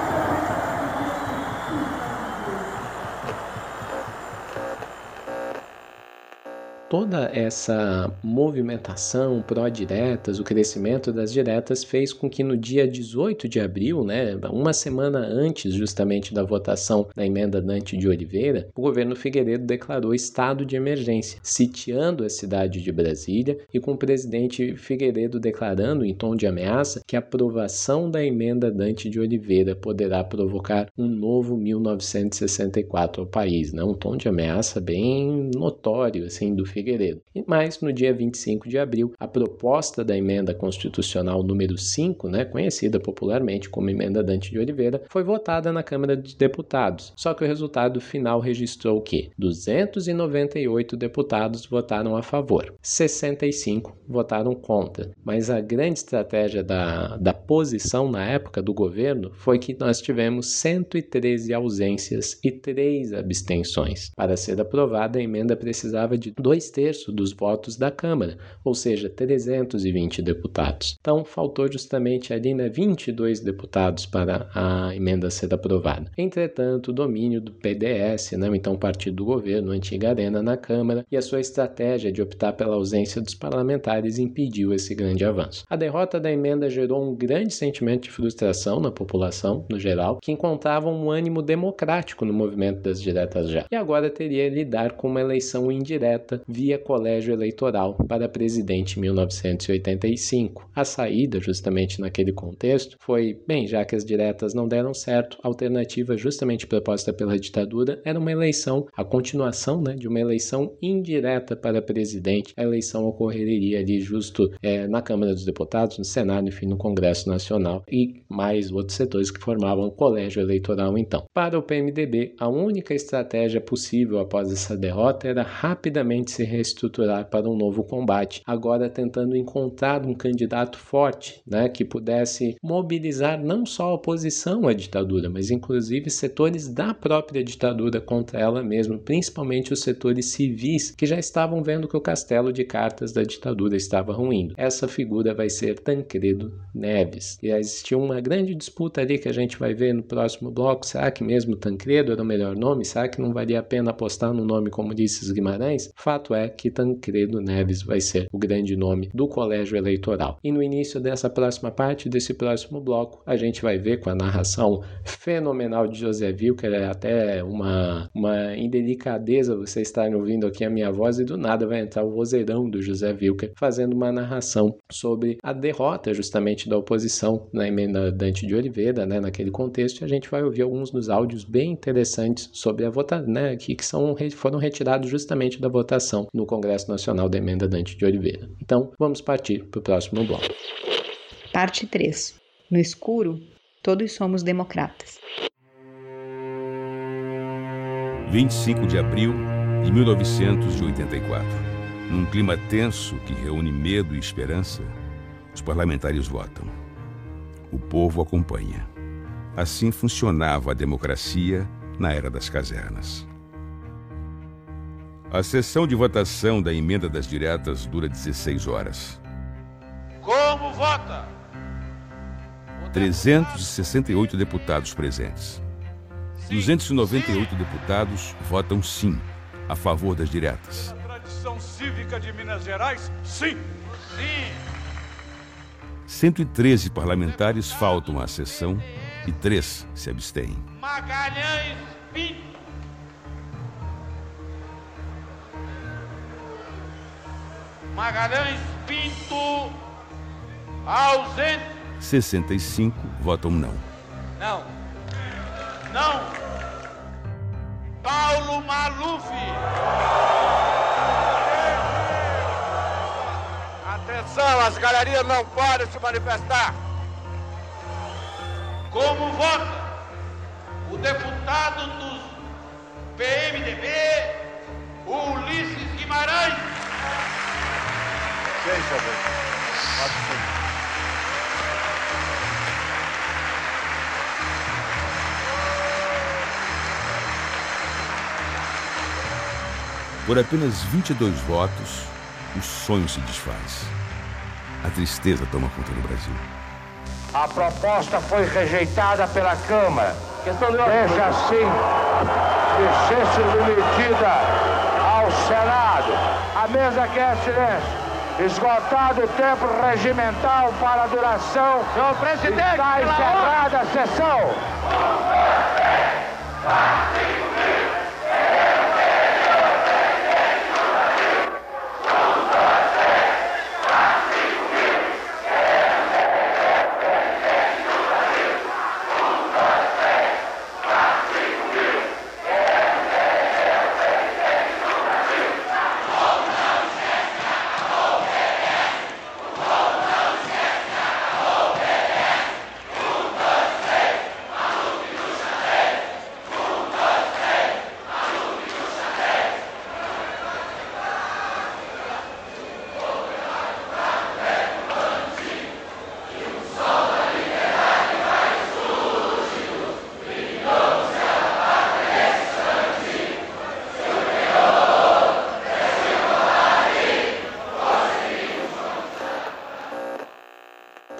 Toda essa movimentação pró-diretas, o crescimento das diretas fez com que no dia 18 de abril, né, uma semana antes justamente da votação da emenda Dante de Oliveira, o governo Figueiredo declarou estado de emergência, sitiando a cidade de Brasília e com o presidente Figueiredo declarando em tom de ameaça que a aprovação da emenda Dante de Oliveira poderá provocar um novo 1964 ao país, né? Um tom de ameaça bem notório assim do Figueiredo. Mas no dia 25 de abril, a proposta da emenda constitucional número 5, né, conhecida popularmente como emenda Dante de Oliveira, foi votada na Câmara de Deputados. Só que o resultado final registrou que 298 deputados votaram a favor, 65 votaram contra. Mas a grande estratégia da posição na época do governo foi que nós tivemos 113 ausências e 3 abstenções. Para ser aprovada, a emenda precisava de 2 2/3 dos votos da Câmara, ou seja, 320 deputados. Então, faltou justamente ali 22 deputados para a emenda ser aprovada. Entretanto, o domínio do PDS, então partido do governo, antiga Arena, na Câmara, e a sua estratégia de optar pela ausência dos parlamentares impediu esse grande avanço. A derrota da emenda gerou um grande sentimento de frustração na população, no geral, que encontrava um ânimo democrático no movimento das diretas já. E agora teria de lidar com uma eleição indireta via colégio eleitoral para presidente em 1985. A saída, justamente naquele contexto, foi, já que as diretas não deram certo, a alternativa justamente proposta pela ditadura era uma eleição, a continuação de uma eleição indireta para presidente. A eleição ocorreria ali justo na Câmara dos Deputados, no Senado, enfim, no Congresso Nacional e mais outros setores que formavam o colégio eleitoral então. Para o PMDB, a única estratégia possível após essa derrota era rapidamente se reestruturar para um novo combate, agora tentando encontrar um candidato forte, que pudesse mobilizar não só a oposição à ditadura, mas inclusive setores da própria ditadura contra ela mesma, principalmente os setores civis que já estavam vendo que o castelo de cartas da ditadura estava ruindo. Essa figura vai ser Tancredo Neves. E existiu uma grande disputa ali que a gente vai ver no próximo bloco. Será que mesmo Tancredo era o melhor nome? Será que não valia a pena apostar no nome como Ulisses Guimarães? Fato é que Tancredo Neves vai ser o grande nome do colégio eleitoral. E no início dessa próxima parte, desse próximo bloco, a gente vai ver com a narração fenomenal de José Wilker, é até uma indelicadeza você estarem ouvindo aqui a minha voz e do nada vai entrar o vozeirão do José Wilker fazendo uma narração sobre a derrota justamente da oposição na emenda Dante de Oliveira, naquele contexto, e a gente vai ouvir alguns dos áudios bem interessantes sobre a votação, que foram retirados justamente da votação no Congresso Nacional da emenda Dante de Oliveira. Então, vamos partir para o próximo bloco. Parte 3. No escuro, todos somos democratas. 25 de abril de 1984. Num clima tenso que reúne medo e esperança, os parlamentares votam. O povo acompanha. Assim funcionava a democracia na era das casernas. A sessão de votação da emenda das diretas dura 16 horas. Como vota? 368 deputados presentes. 298 deputados votam sim, a favor das diretas. A tradição cívica de Minas Gerais, sim. Sim. 113 parlamentares faltam à sessão e 3 se abstêm. Magalhães Pinto. Magalhães Pinto, ausente. 65 votam não. Não. Não. Paulo Maluf. Atenção, as galerias não podem se manifestar. Como vota o deputado do PMDB, Ulisses Guimarães? Sim, senhor. Por apenas 22 votos, o sonho se desfaz. A tristeza toma conta do Brasil. A proposta foi rejeitada pela Câmara. Deixa assim de ser submetida ao Senado. A mesa quer silêncio. Esgotado o tempo regimental para a duração. Senhor presidente, está encerrada a sessão.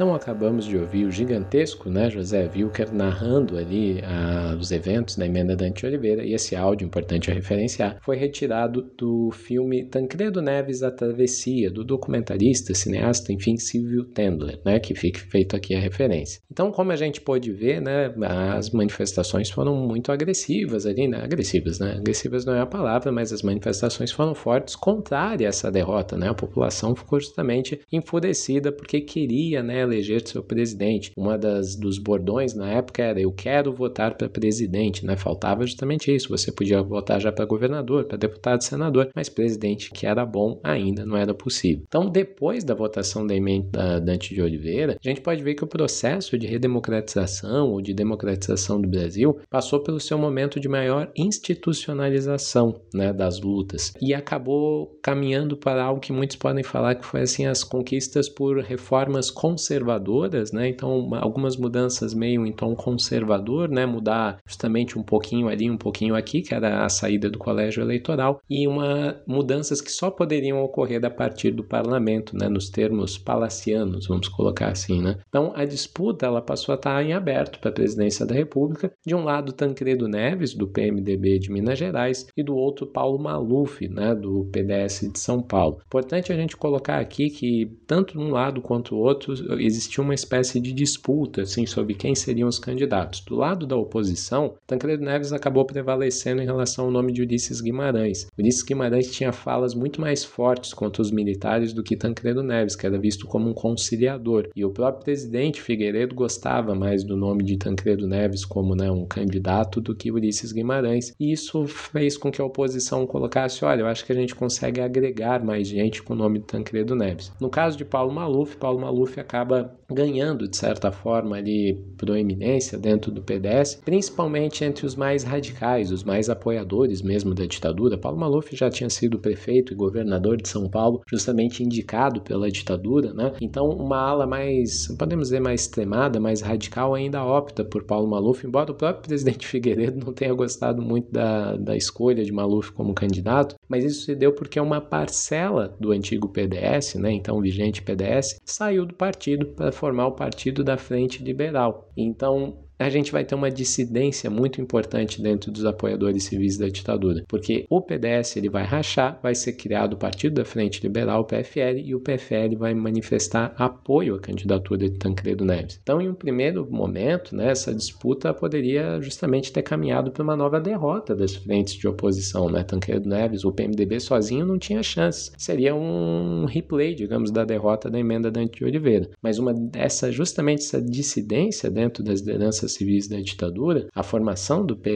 Então acabamos de ouvir o gigantesco, né, José Wilker narrando ali os eventos da emenda Dante de Oliveira, e esse áudio, importante a referenciar, foi retirado do filme Tancredo Neves, A Travessia, do documentarista, cineasta, enfim, Silvio Tendler, né, que fica feito aqui a referência. Então, como a gente pôde ver, né, as manifestações foram muito agressivas ali, né, agressivas não é a palavra, mas as manifestações foram fortes, contrárias a essa derrota, né, a população ficou justamente enfurecida porque queria, né, eleger seu presidente. Dos bordões na época era: eu quero votar para presidente, né, faltava justamente isso, você podia votar já para governador, para deputado, senador, mas presidente, que era bom, ainda não era possível. Então, depois da votação da emenda Dante de Oliveira, a gente pode ver que o processo de redemocratização ou de democratização do Brasil passou pelo seu momento de maior institucionalização, né, das lutas, e acabou caminhando para algo que muitos podem falar que foi assim as conquistas por reformas conservadoras, né, então algumas mudanças meio em tom conservador, né, mudar justamente um pouquinho ali, um pouquinho aqui, que era a saída do colégio eleitoral, e mudanças que só poderiam ocorrer a partir do parlamento, né, nos termos palacianos, vamos colocar assim, né. Então a disputa ela passou a estar em aberto para a presidência da República, de um lado Tancredo Neves, do PMDB de Minas Gerais, e do outro Paulo Maluf, né, do PDS de São Paulo. Importante a gente colocar aqui que tanto um lado quanto o outro existia uma espécie de disputa assim, sobre quem seriam os candidatos. Do lado da oposição, Tancredo Neves acabou prevalecendo em relação ao nome de Ulisses Guimarães. Ulisses Guimarães tinha falas muito mais fortes contra os militares do que Tancredo Neves, que era visto como um conciliador. E o próprio presidente Figueiredo gostava mais do nome de Tancredo Neves como, né, um candidato do que Ulisses Guimarães. E isso fez com que a oposição colocasse: olha, eu acho que a gente consegue agregar mais gente com o nome de Tancredo Neves. No caso de Paulo Maluf acaba ganhando, de certa forma, ali proeminência dentro do PDS, principalmente entre os mais radicais, os mais apoiadores mesmo da ditadura. Paulo Maluf já tinha sido prefeito e governador de São Paulo, justamente indicado pela ditadura, né? Então, uma ala mais, podemos dizer, mais extremada, mais radical, ainda opta por Paulo Maluf, embora o próprio presidente Figueiredo não tenha gostado muito da escolha de Maluf como candidato, mas isso se deu porque uma parcela do antigo PDS, né, então vigente PDS, saiu do partido para formar o Partido da Frente Liberal. Então, a gente vai ter uma dissidência muito importante dentro dos apoiadores civis da ditadura, porque o PDS ele vai rachar, vai ser criado o Partido da Frente Liberal, o PFL, e o PFL vai manifestar apoio à candidatura de Tancredo Neves. Então, em um primeiro momento, né, essa disputa poderia justamente ter caminhado para uma nova derrota das frentes de oposição, né? Tancredo Neves, o PMDB sozinho não tinha chances. Seria um replay, digamos, da derrota da emenda Dante de Oliveira. Mas justamente essa dissidência dentro das lideranças civis da ditadura, a formação do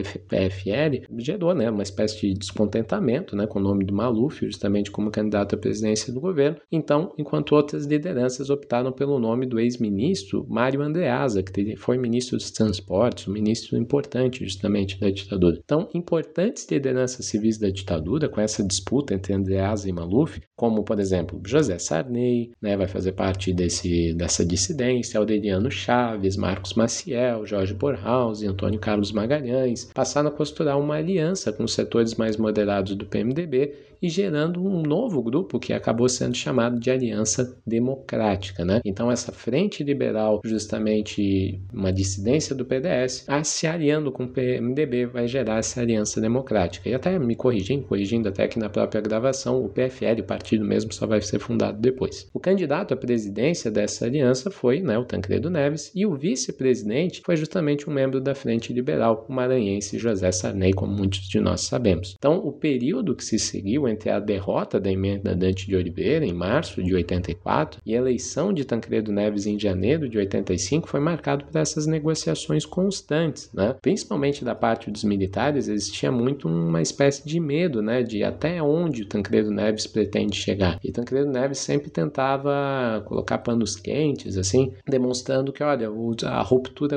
PFL gerou, né, uma espécie de descontentamento, né, com o nome do Maluf, justamente como candidato à presidência do governo. Então, enquanto outras lideranças optaram pelo nome do ex-ministro Mário Andreasa, que foi ministro dos transportes, um ministro importante justamente da ditadura. Então, importantes lideranças civis da ditadura, com essa disputa entre Andreasa e Maluf, como, por exemplo, José Sarney, né, vai fazer parte dessa dissidência, Aureliano Chaves, Marcos Maciel, Jorge Borhaus e Antônio Carlos Magalhães, passaram a costurar uma aliança com os setores mais moderados do PMDB e gerando um novo grupo que acabou sendo chamado de Aliança Democrática, né? Então essa frente liberal, justamente uma dissidência do PDS, se aliando com o PMDB vai gerar essa Aliança Democrática. E até me corrigindo até que na própria gravação, o PFL, o partido mesmo, só vai ser fundado depois. O candidato à presidência dessa aliança foi, né, o Tancredo Neves, e o vice-presidente foi justamente um membro da Frente Liberal, o maranhense José Sarney, como muitos de nós sabemos. Então, o período que se seguiu entre a derrota da emenda Dante de Oliveira, em março de 84, e a eleição de Tancredo Neves em janeiro de 85, foi marcado por essas negociações constantes, né? Principalmente da parte dos militares, existia muito uma espécie de medo, né, de até onde o Tancredo Neves pretende chegar. E Tancredo Neves sempre tentava colocar panos quentes, assim, demonstrando que, olha, a ruptura com a ditadura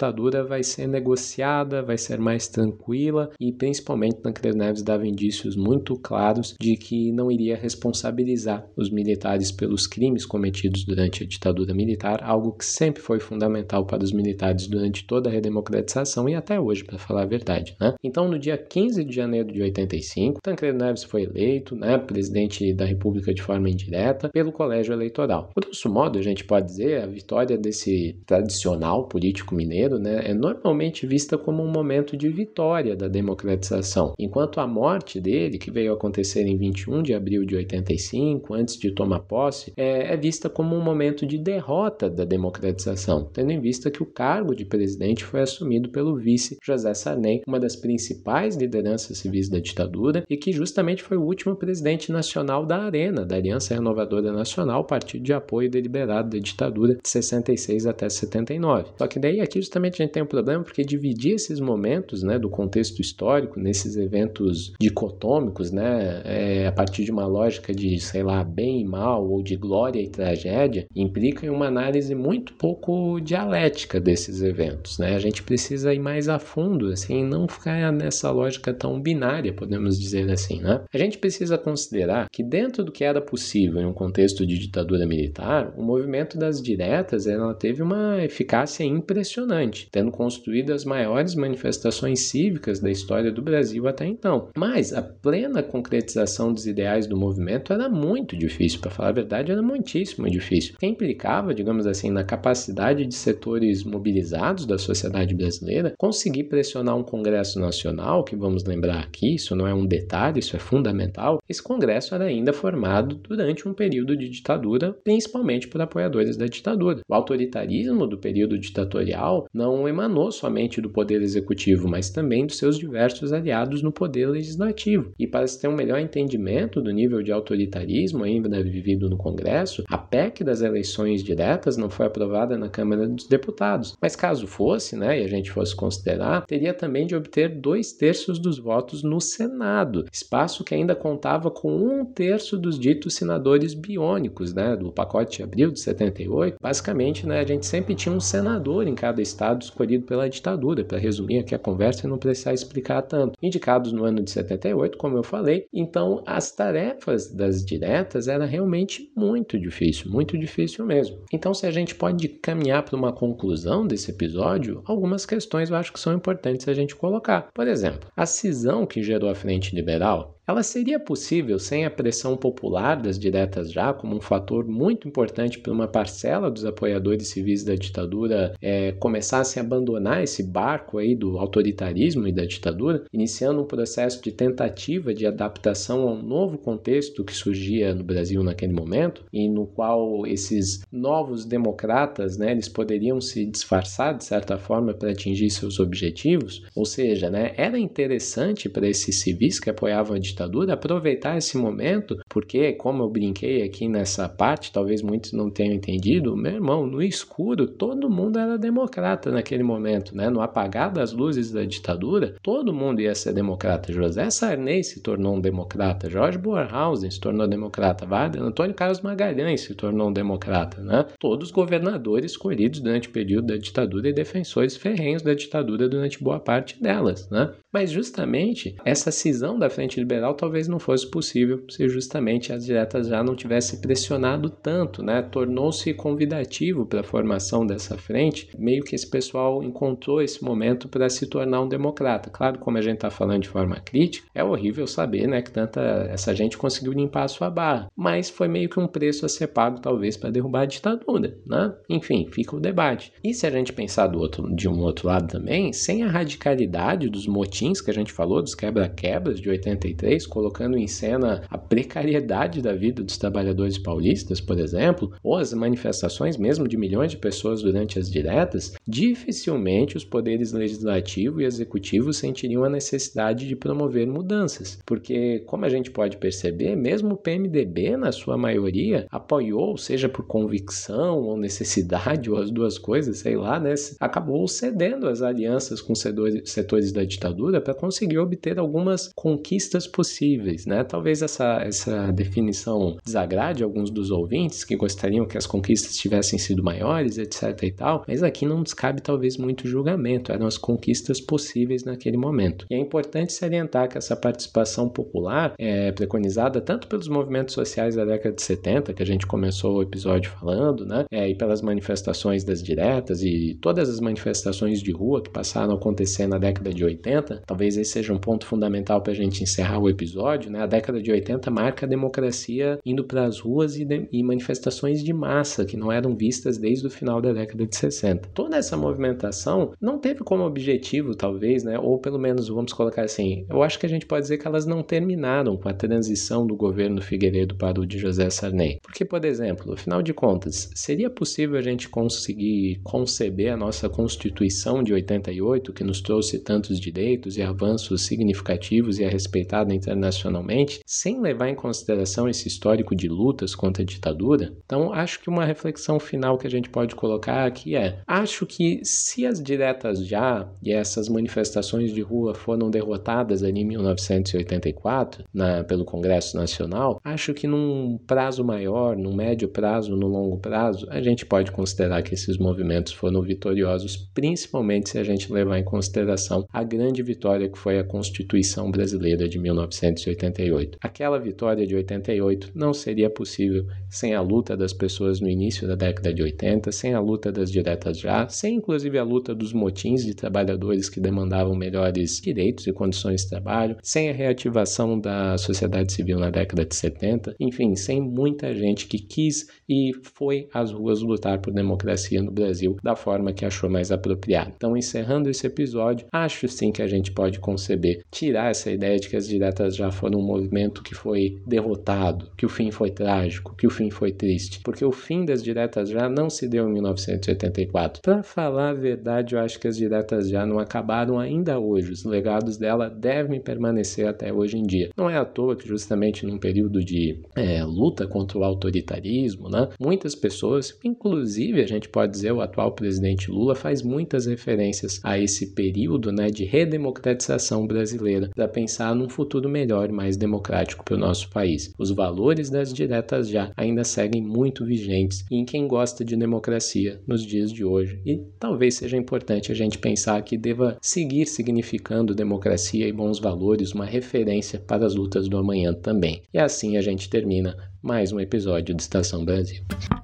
ditadura vai ser negociada, vai ser mais tranquila e principalmente Tancredo Neves dava indícios muito claros de que não iria responsabilizar os militares pelos crimes cometidos durante a ditadura militar, algo que sempre foi fundamental para os militares durante toda a redemocratização e até hoje, para falar a verdade, né? Então, no dia 15 de janeiro de 85, Tancredo Neves foi eleito, né, presidente da República de forma indireta pelo Colégio Eleitoral. Grosso modo, a gente pode dizer, a vitória desse tradicional político mineiro, né, é normalmente vista como um momento de vitória da democratização, enquanto a morte dele, que veio a acontecer em 21 de abril de 85, antes de tomar posse, é vista como um momento de derrota da democratização, tendo em vista que o cargo de presidente foi assumido pelo vice José Sarney, uma das principais lideranças civis da ditadura e que justamente foi o último presidente nacional da ARENA, da Aliança Renovadora Nacional, partido de apoio deliberado da ditadura de 66 até 79. Só que daí aqui justamente a gente tem um problema porque dividir esses momentos, né, do contexto histórico nesses eventos dicotômicos, né, a partir de uma lógica de, sei lá, bem e mal ou de glória e tragédia, implica em uma análise muito pouco dialética desses eventos, né? A gente precisa ir mais a fundo, assim, não ficar nessa lógica tão binária, podemos dizer assim, né? A gente precisa considerar que dentro do que era possível em um contexto de ditadura militar, o movimento das diretas ela teve uma eficácia impressionante, tendo construído as maiores manifestações cívicas da história do Brasil até então. Mas a plena concretização dos ideais do movimento era muito difícil, para falar a verdade, era muitíssimo difícil, que implicava, digamos assim, na capacidade de setores mobilizados da sociedade brasileira conseguir pressionar um Congresso Nacional, que vamos lembrar aqui, isso não é um detalhe, isso é fundamental. Esse Congresso era ainda formado durante um período de ditadura, principalmente por apoiadores da ditadura. O autoritarismo do período ditatorial não emanou somente do poder executivo, mas também dos seus diversos aliados no poder legislativo. E para se ter um melhor entendimento do nível de autoritarismo ainda vivido no Congresso, a PEC das eleições diretas não foi aprovada na Câmara dos Deputados. Mas caso fosse, né, e a gente fosse considerar, teria também de obter 2/3 dos votos no Senado, espaço que ainda contava com 1/3 dos ditos senadores biônicos, né, do pacote de abril de 78. Basicamente, né, a gente sempre tinha um senador em cada estado escolhido pela ditadura, para resumir aqui a conversa e não precisar explicar tanto. Indicados no ano de 78, como eu falei, então as tarefas das diretas era realmente muito difícil mesmo. Então, se a gente pode caminhar para uma conclusão desse episódio, algumas questões eu acho que são importantes a gente colocar. Por exemplo, a cisão que gerou a Frente Liberal, ela seria possível sem a pressão popular das diretas já, como um fator muito importante para uma parcela dos apoiadores civis da ditadura começassem a abandonar esse barco aí do autoritarismo e da ditadura, iniciando um processo de tentativa de adaptação a um novo contexto que surgia no Brasil naquele momento, e no qual esses novos democratas, né, eles poderiam se disfarçar de certa forma para atingir seus objetivos. Ou seja, né, era interessante para esses civis que apoiavam a ditadura aproveitar esse momento, porque, como eu brinquei aqui nessa parte, talvez muitos não tenham entendido, meu irmão, no escuro todo mundo era democrata naquele momento, né? No apagar das luzes da ditadura, todo mundo ia ser democrata. José Sarney se tornou um democrata, Jorge Bornhausen se tornou democrata, Antônio Carlos Magalhães se tornou um democrata, né? Todos governadores escolhidos durante o período da ditadura e defensores ferrenhos da ditadura durante boa parte delas, né? Mas justamente essa cisão da Frente Liberal talvez não fosse possível se justamente as diretas já não tivessem pressionado tanto, né? Tornou-se convidativo para a formação dessa frente, meio que esse pessoal encontrou esse momento para se tornar um democrata. Claro, como a gente está falando de forma crítica, é horrível saber, né, que essa gente conseguiu limpar a sua barra, mas foi meio que um preço a ser pago talvez para derrubar a ditadura, né? Enfim, fica o debate. E se a gente pensar de um outro lado também, sem a radicalidade dos motins que a gente falou, dos quebra-quebras de 83, colocando em cena a precariedade da vida dos trabalhadores paulistas, por exemplo, ou as manifestações mesmo de milhões de pessoas durante as diretas, dificilmente os poderes legislativo e executivo sentiriam a necessidade de promover mudanças, porque, como a gente pode perceber, mesmo o PMDB, na sua maioria, apoiou, seja por convicção ou necessidade, ou as duas coisas, sei lá, né, acabou cedendo às alianças com setores da ditadura para conseguir obter algumas conquistas possíveis possíveis, né? Talvez essa definição desagrade alguns dos ouvintes que gostariam que as conquistas tivessem sido maiores, etc e tal, mas aqui não nos cabe talvez muito julgamento, eram as conquistas possíveis naquele momento. E é importante salientar que essa participação popular é preconizada tanto pelos movimentos sociais da década de 70, que a gente começou o episódio falando, né? E pelas manifestações das diretas e todas as manifestações de rua que passaram a acontecer na década de 80, talvez esse seja um ponto fundamental para a gente encerrar o episódio, né? A década de 80 marca a democracia indo para as ruas e manifestações de massa que não eram vistas desde o final da década de 60. Toda essa movimentação não teve como objetivo, talvez, né? Ou pelo menos, vamos colocar assim, eu acho que a gente pode dizer que elas não terminaram com a transição do governo Figueiredo para o de José Sarney. Porque, por exemplo, afinal de contas, seria possível a gente conseguir conceber a nossa Constituição de 88, que nos trouxe tantos direitos e avanços significativos e é respeitada internacionalmente, sem levar em consideração esse histórico de lutas contra a ditadura? Então, acho que uma reflexão final que a gente pode colocar aqui acho que se as diretas já e essas manifestações de rua foram derrotadas ali em 1984 pelo Congresso Nacional, acho que num prazo maior, num médio prazo, no longo prazo, a gente pode considerar que esses movimentos foram vitoriosos, principalmente se a gente levar em consideração a grande vitória que foi a Constituição Brasileira de 1988. Aquela vitória de 88 não seria possível sem a luta das pessoas no início da década de 80, sem a luta das diretas já, sem inclusive a luta dos motins de trabalhadores que demandavam melhores direitos e condições de trabalho, sem a reativação da sociedade civil na década de 70, enfim, sem muita gente que quis e foi às ruas lutar por democracia no Brasil da forma que achou mais apropriada. Então, encerrando esse episódio, acho sim que a gente pode conceber, tirar essa ideia de que as diretas já foram um movimento que foi derrotado, que o fim foi trágico, que o fim foi triste, porque o fim das diretas já não se deu em 1984. Para falar a verdade, eu acho que as diretas já não acabaram ainda hoje, os legados dela devem permanecer até hoje em dia. Não é à toa que justamente num período de luta contra o autoritarismo, né, muitas pessoas, inclusive a gente pode dizer o atual presidente Lula, faz muitas referências a esse período, né, de redemocratização brasileira para pensar num futuro melhor e mais democrático para o nosso país. Os valores das diretas já ainda seguem muito vigentes em quem gosta de democracia nos dias de hoje e talvez seja importante a gente pensar que deva seguir significando democracia e bons valores uma referência para as lutas do amanhã também. E assim a gente termina mais um episódio de Estação Brasil.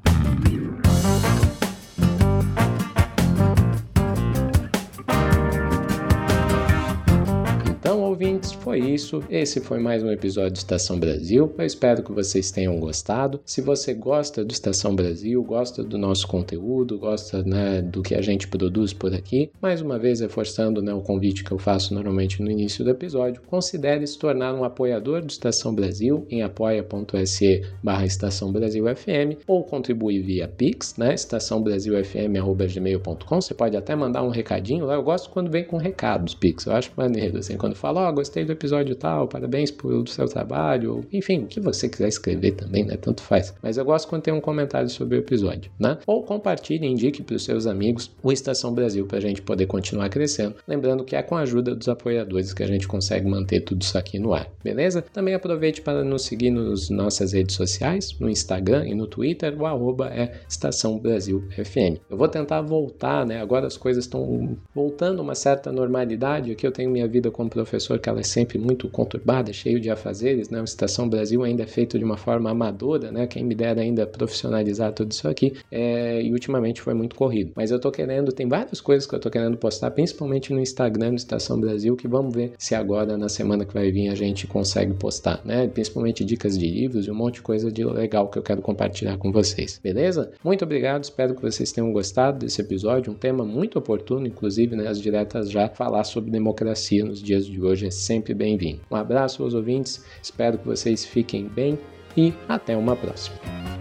Ouvintes, foi isso. Esse foi mais um episódio de Estação Brasil. Eu espero que vocês tenham gostado. Se você gosta do Estação Brasil, gosta do nosso conteúdo, gosta, né, do que a gente produz por aqui, mais uma vez reforçando, né, o convite que eu faço normalmente no início do episódio, considere se tornar um apoiador do Estação Brasil em apoia.se/Estação Brasil FM ou contribuir via Pix, né, estaçãobrasilfm@gmail.com. Você pode até mandar um recadinho lá. Eu gosto quando vem com recados, Pix. Eu acho maneiro, assim, quando fala, gostei do episódio tal, parabéns pelo seu trabalho, ou, enfim, o que você quiser escrever também, né, tanto faz. Mas eu gosto quando tem um comentário sobre o episódio, né? Ou compartilhe e indique para os seus amigos o Estação Brasil para a gente poder continuar crescendo. Lembrando que é com a ajuda dos apoiadores que a gente consegue manter tudo isso aqui no ar, beleza? Também aproveite para nos seguir nas nossas redes sociais, no Instagram e no Twitter, o @ é Estação Brasil FM. Eu vou tentar voltar, né? Agora as coisas estão voltando a uma certa normalidade. Aqui eu tenho minha vida como professor, que ela é sempre muito conturbada, cheio de afazeres, né? O Estação Brasil ainda é feito de uma forma amadora, né? Quem me dera ainda profissionalizar tudo isso aqui, e ultimamente foi muito corrido. Mas eu tô querendo, tem várias coisas que eu tô querendo postar, principalmente no Instagram do Estação Brasil, que vamos ver se agora, na semana que vai vir, a gente consegue postar, né? Principalmente dicas de livros e um monte de coisa de legal que eu quero compartilhar com vocês, beleza? Muito obrigado, espero que vocês tenham gostado desse episódio, um tema muito oportuno, inclusive, né? As diretas já falar sobre democracia nos dias de hoje é sempre bem-vindo. Um abraço aos ouvintes, espero que vocês fiquem bem e até uma próxima.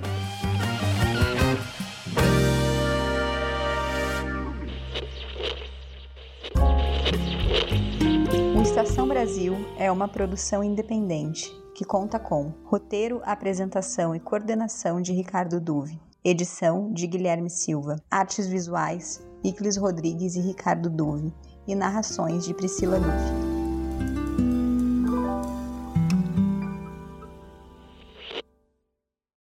O Estação Brasil é uma produção independente que conta com roteiro, apresentação e coordenação de Ricardo Duve, edição de Guilherme Silva, artes visuais Iclis Rodrigues e Ricardo Duve e narrações de Priscila Duve.